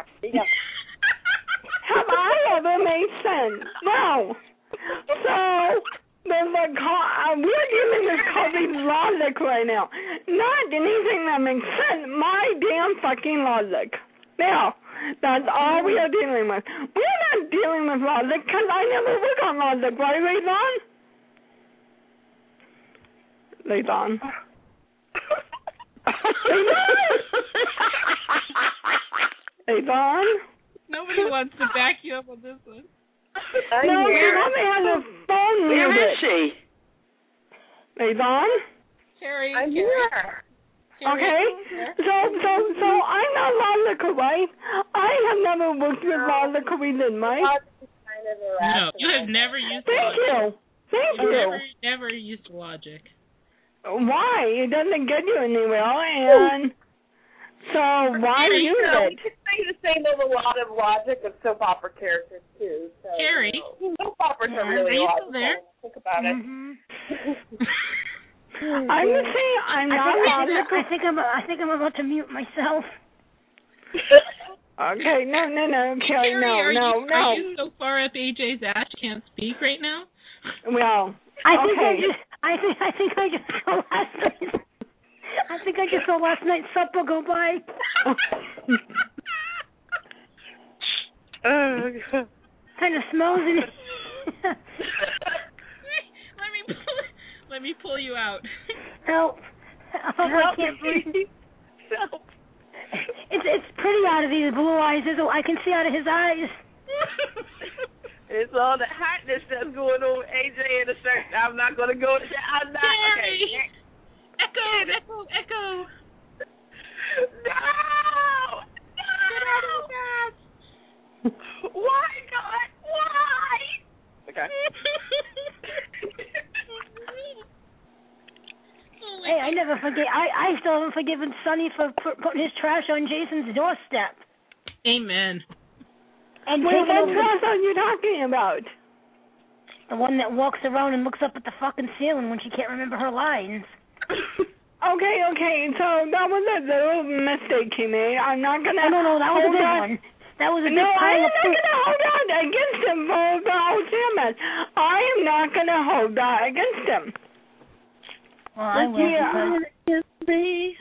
Have I ever made sense? No. So. We're dealing with COVID logic right now. Not anything that makes sense. My damn fucking logic. Now, that's all we are dealing with. We're not dealing with logic because I never work on logic, right, Layton? Layton? Nobody wants to back you up on this one. No, you only have a phone muted. Where is she? Yvonne? Carrie. I'm here. Okay. So I'm not logical, right? I have never worked with logical reason, right? No, you have never used logic. Thank you. Never used logic. Why? It doesn't get you anywhere, and... So why use it? We could say the same of a lot of logic of soap opera characters too. So, Carrie, soap operas are really logical. There? Think about it. I'm just saying I'm not logical. I think I'm about to mute myself. Okay, no, Carrie, Carrie, no. Are you so far up AJ's ass you can't speak right now? Well, I think I just saw last night. I think I just saw last night's supper go by. Kind of smells in it. Let me pull you out. Help! I can't breathe. Help! It's pretty out of these blue eyes. I can see out of his eyes. It's all the hotness that's going on, AJ, in the shirt. I'm not going to go to that. I'm not. Carrie. Okay. Echo! No! Why, God? Why? Okay. Hey, I never forget. I still haven't forgiven Sonny for putting his trash on Jason's doorstep. Amen. And what trash are you talking about? The one that walks around and looks up at the fucking ceiling when she can't remember her lines. Okay. So that was a little mistake he made. I'm not gonna. No, that was a big one. That was a big I'm pile of not gonna hold that against him for the whole sermon. I am not gonna hold that against him. Well, I will because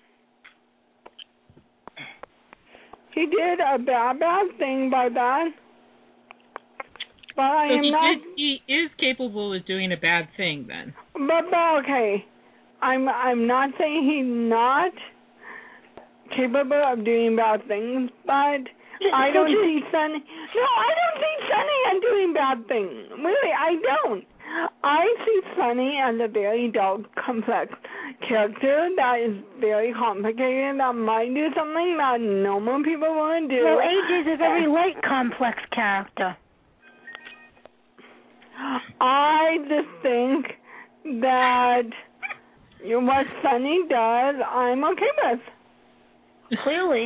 he did a bad thing by that. But I am not. He is capable of doing a bad thing then. But okay, I'm not saying he's not capable of doing bad things, but I don't see Sonny. No, I don't see Sonny as doing bad things. Really, I don't. I see Sonny as a very dark, complex character that is very complicated, that might do something that normal people wouldn't do. Well, AJ is a very light, complex character. I just think that what Sonny does, I'm okay with. Clearly.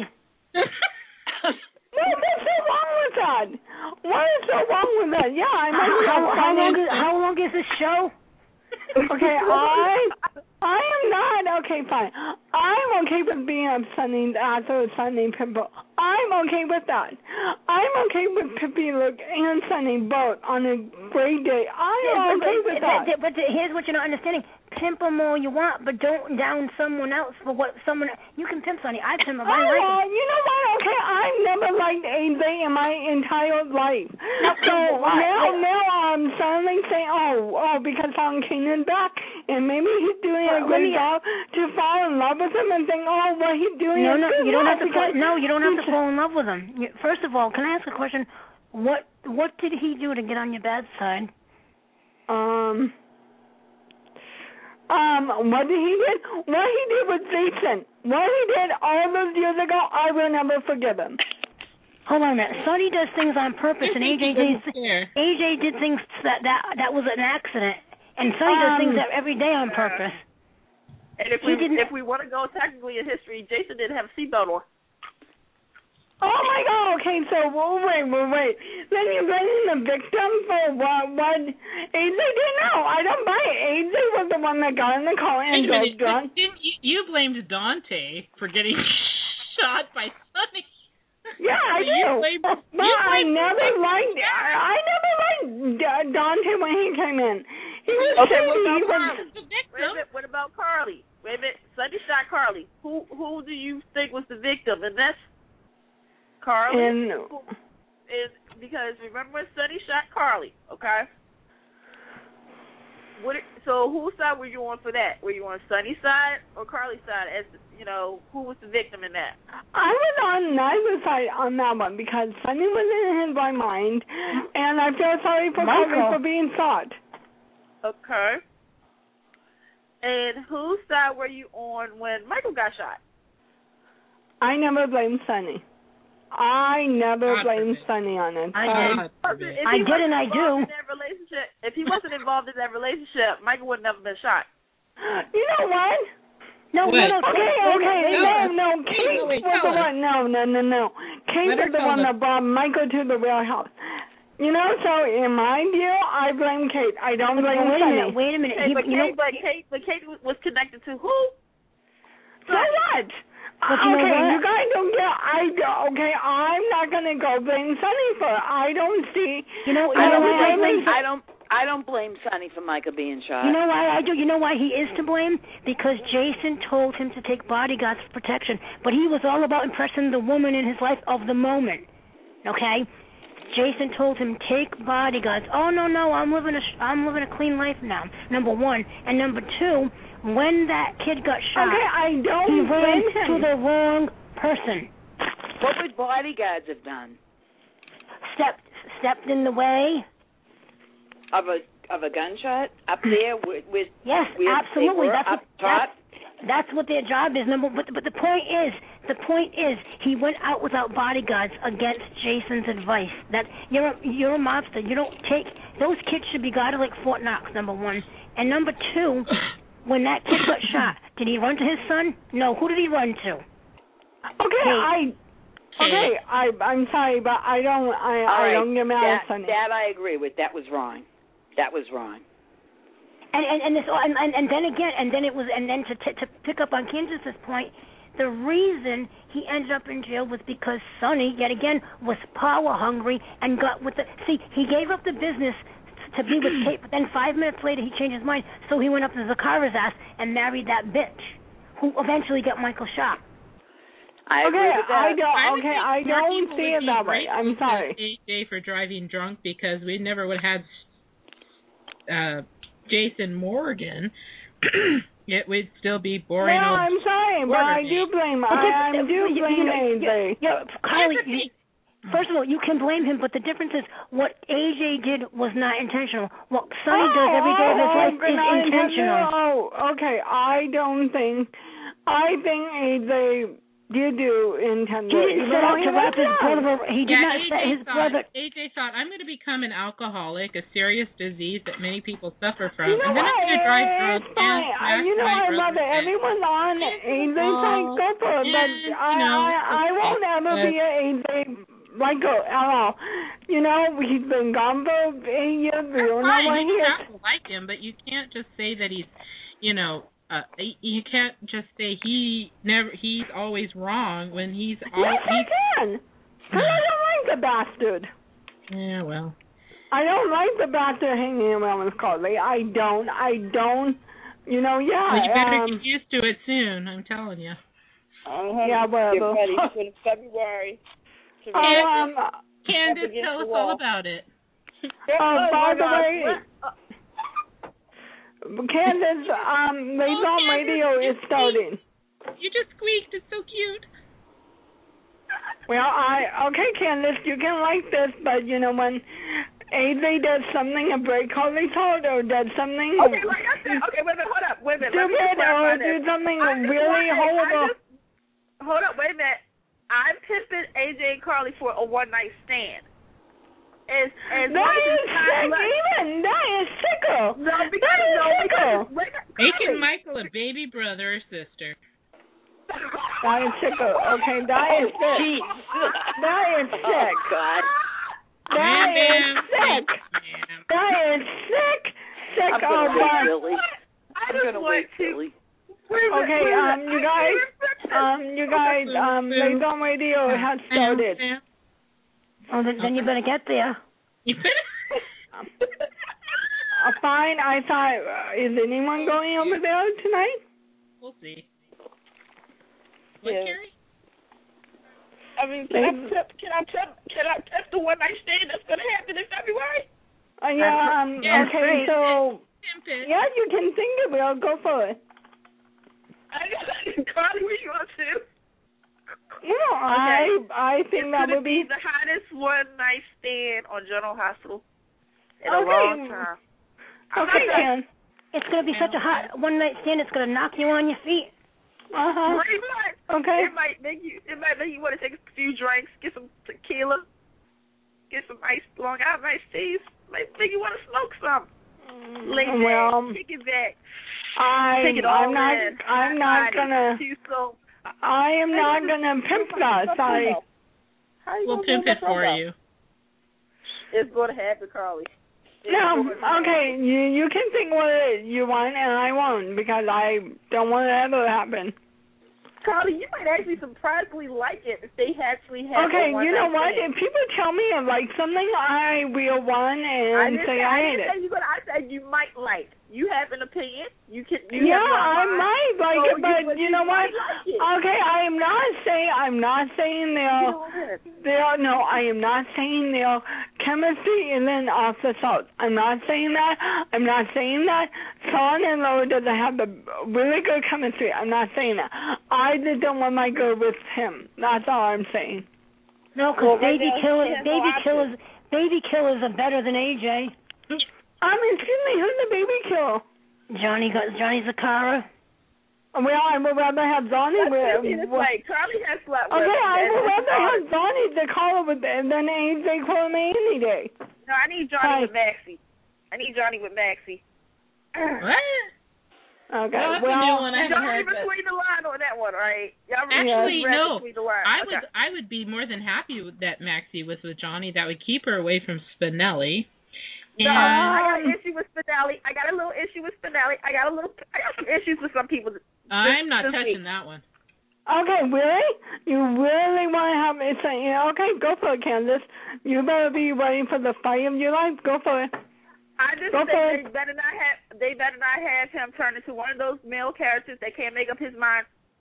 What's so wrong with that? What is so wrong with that? Yeah, how long is this show? Okay, I am not okay. Fine, I'm okay with being a Sunny Pippa. I'm okay with that. I'm okay with Pippi Look and Sunny both on a great day. I'm okay with that. But here's what you're not understanding. Pimp them all you want, but don't down someone else for what someone. You can pimp Sonny. I pimp him. I like him. You know what? Okay, I've never liked AJ in my entire life. So now I'm suddenly saying, because Alan King is back, and maybe he's doing a great job to fall in love with him and think, what he's doing is good. You don't have to. You don't have to fall in love with him. First of all, can I ask a question? What did he do to get on your bad side? What he did with Jason, what he did all those years ago, I will never forgive him. Hold on a minute. Sonny does things on purpose, and AJ did things that was an accident, and Sonny does things every day on purpose. And if we want to go technically in history, Jason didn't have a seatbelt on. Oh my God! Okay, so wait. Then you're blaming the victim for what AJ did? No, I don't buy it. AJ was the one that got in the car and drove drunk. Didn't you blamed Dante for getting shot by Sonny? Yeah, I do. But I never liked Dante when he came in. He was What about Carly? Wait a minute. Sonny shot Carly. Who do you think was the victim in this? Carly is because remember Sonny shot Carly, okay? So whose side were you on for that? Were you on Sonny's side or Carly's side? As who was the victim in that? I was on neither side on that one because Sonny was in his right mind, and I feel sorry for Carly for being shot. Okay. And whose side were you on when Michael got shot? I never blamed Sonny. I never blamed Sonny on it. I did and I do. If he wasn't involved in that relationship, Michael would never been shot. You know what? No. Kate was the one. No. Kate was the one that brought Michael to the real house. So in my view, I blame Kate. I don't blame Sonny. Wait a minute. But Kate was connected to who? So what? You guys don't get. I'm not gonna go blame Sonny for it. I don't see. I don't blame Sonny for Michael being shot. You know why I do? You know why he is to blame? Because Jason told him to take bodyguards for protection, but he was all about impressing the woman in his life of the moment. Okay. Jason told him, take bodyguards. Oh, no, I'm living a clean life now, number one. And number two, when that kid got shot, I don't he ran to the wrong person. What would bodyguards have done? Stepped in the way. Of a gunshot up there with yes, absolutely. That's what their job is. But the point is, he went out without bodyguards against Jason's advice. That you're a mobster. You don't take those kids should be guarded like Fort Knox. Number one, and number two, when that kid got shot, did he run to his son? No. Who did he run to? I'm sorry, but I don't get mad at Sonny. That I agree with. That was wrong. And then again, and then it was, and then to pick up on Candace's point, the reason he ended up in jail was because Sonny, yet again, was power hungry and got with the. See, he gave up the business to be with Kate, but then 5 minutes later he changed his mind, so he went up to Zakara's ass and married that bitch, who eventually got Michael shot. I agree with that. I don't see it that way. I'm sorry. AJ for driving drunk, because we never would have had Jason Morgan. It would still be boring. No, I'm sorry, but I do blame. I do blame AJ. Kylie, first of all, you can blame him, but the difference is what AJ did was not intentional. What Sonny does every day of his life is intentional. Oh, okay. I think AJ did do intended. He didn't set out to rap his brother. He did not set his brother. AJ thought, I'm going to become an alcoholic, a serious disease that many people suffer from, you know and then I'm going to drive drunk and you know, I love it. Everyone's on AJ's side, go for it, but I won't ever be an AJ Michael at all. You know, he's been gone for 8 years. We don't know what he is. You have to like him, but you can't just say that he's, you can't just say he's always wrong when he's always. Yes, I can. Because I don't like the bastard. Yeah, well. I don't like the bastard hanging around with Carly. I don't. You know, yeah. Well, you better get used to it soon. I'm telling you. Yeah, well. Get ready for February. Candace, tell us all about it. By the way. Candace, Maison Radio is starting. You just squeaked. It's so cute. Well, okay, Candace, you can like this, but you know when AJ does something a break Carly's heart or does something. Okay, like I said. Okay, wait a minute. Hold up. Wait a minute. Stupid or do something really horrible. Hold up. Wait a minute. I'm pimping AJ and Carly for a one-night stand. That is sickle. No, because making Michael a baby brother or sister. That is sickle. Okay, that is sick. That is sick. God. That is sick. That is sick. Sick. I'm gonna wait, Billy. Okay, you guys, Maison Radio has started. Oh, then you better get there. Fine. I thought, is anyone going over there tonight? We'll see. What, Carrie? I mean, can I test the one night stand that's going to happen in February? Okay, so yeah, you can think of it. I'll go for it. Carly, where you want to? No, I think that would be the hottest one night stand on General Hospital in a long time. Okay, Dan. It's going to be such a hot one night stand. It's going to knock you on your feet. Pretty much. Okay. It might make you want to take a few drinks, get some tequila, get some Long Island iced teas. Might make you want to smoke some. Lay back, kick it back. Take it all in. I'm not gonna pimp that. Sorry. We'll pimp it for you. It's going to happen, Carly. No, okay, you can think what you want, and I won't, because I don't want it to ever happen. Carly, you might actually surprisingly like it if they actually have. Okay, you know what? If people tell me I like something, I will run and say I hate it. I said you might like. You have an opinion. I might like it, but you know what? Okay, I am not saying their chemistry isn't off the charts. I'm not saying that. Son-in-law doesn't have the really good chemistry. I'm not saying that. I just don't want my girl with him. That's all I'm saying. No, because baby killers are better than AJ. Excuse me, who's the baby killer? Johnny Zakara. Well, I would rather have Johnny Carly has slept with. Okay, I would rather have Johnny to call with than AJ call me any day. No, I need Johnny with Maxie. What? Okay. Well, I haven't heard between the line on that one, right? Actually, no. I would be more than happy that Maxie was with Johnny. That would keep her away from Spinelli. No, I got an issue with Spinelli. I got a little issue with Spinelli. I got some issues with some people. I'm not touching that one. Okay, really? You really want to have me say, okay, go for it, Candace. You better be ready for the fight of your life. Go for it. I just think they better not have him turn into one of those male characters that can't make up his mind.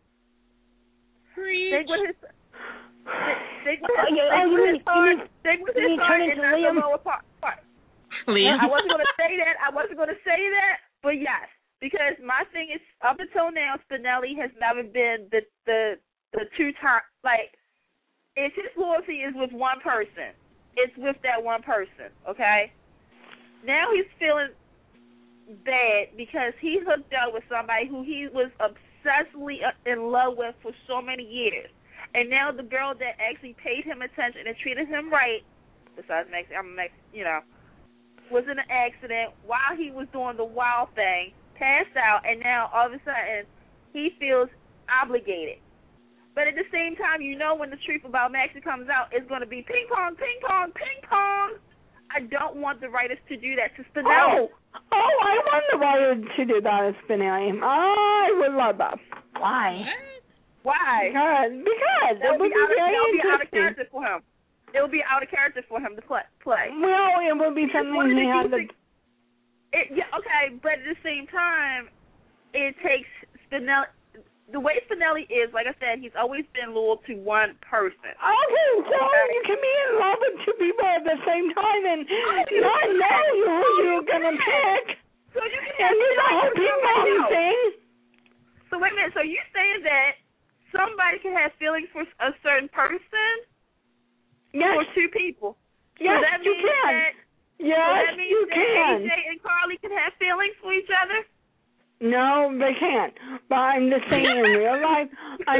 Stick with his heart and not the lower part. Liam. I wasn't going to say that, but yes, because my thing is, up until now, Spinelli has never been the two-time, like, if his loyalty is with one person, it's with that one person, okay? Now he's feeling bad because he hooked up with somebody who he was obsessively in love with for so many years. And now the girl that actually paid him attention and treated him right, besides was in an accident while he was doing the wild thing, passed out, and now all of a sudden he feels obligated. But at the same time, when the truth about Maxie comes out, it's going to be ping pong, ping pong, ping pong. I don't want the writers to do that to Spinelli. Oh, I want the writers to do that to Spinelli. I would love that. Why? Why? Because it would be very interesting. Out of character for him. It would be out of character for him to play. Well, it would be something he had to... okay, but at the same time, it takes Spinelli... The way Spinelli is, like I said, he's always been loyal to one person. Okay, so you can be in love with two people at the same time and not know who you're going to pick. So you can and do the whole ping-pong thing. So wait a minute, so you're saying that somebody can have feelings for a certain person? Yes. For two people? Yes, so that you means can. That you can. AJ and Carly can have feelings for each other? No, they can't. But I'm just saying in real life. I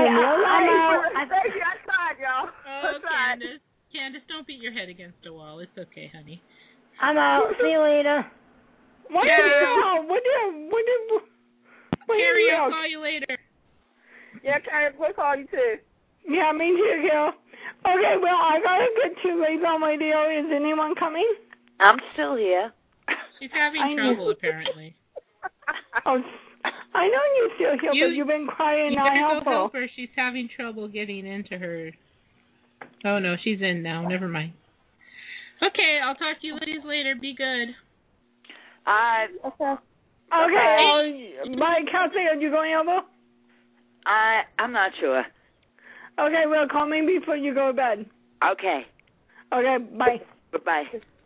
tried, y'all. Oh, Candace, don't beat your head against a wall. It's okay, honey. I'm out. See you later. Carrie, I'll call you later. Yeah, Carrie, we'll call you too. Yeah, me too, Gil. Okay, well, I gotta get to Ladies on Radio. Is anyone coming? I'm still here. She's having trouble, apparently. Oh, I know you're still here, but you've been quiet and not helpful. Go help her. She's having trouble getting into her. Oh, no, she's in now. Never mind. Okay, I'll talk to you ladies later. Be good. Okay. Bye, Kathy. Are you going over? I'm not sure. Okay, well, call me before you go to bed. Okay. Okay, bye. Bye-bye.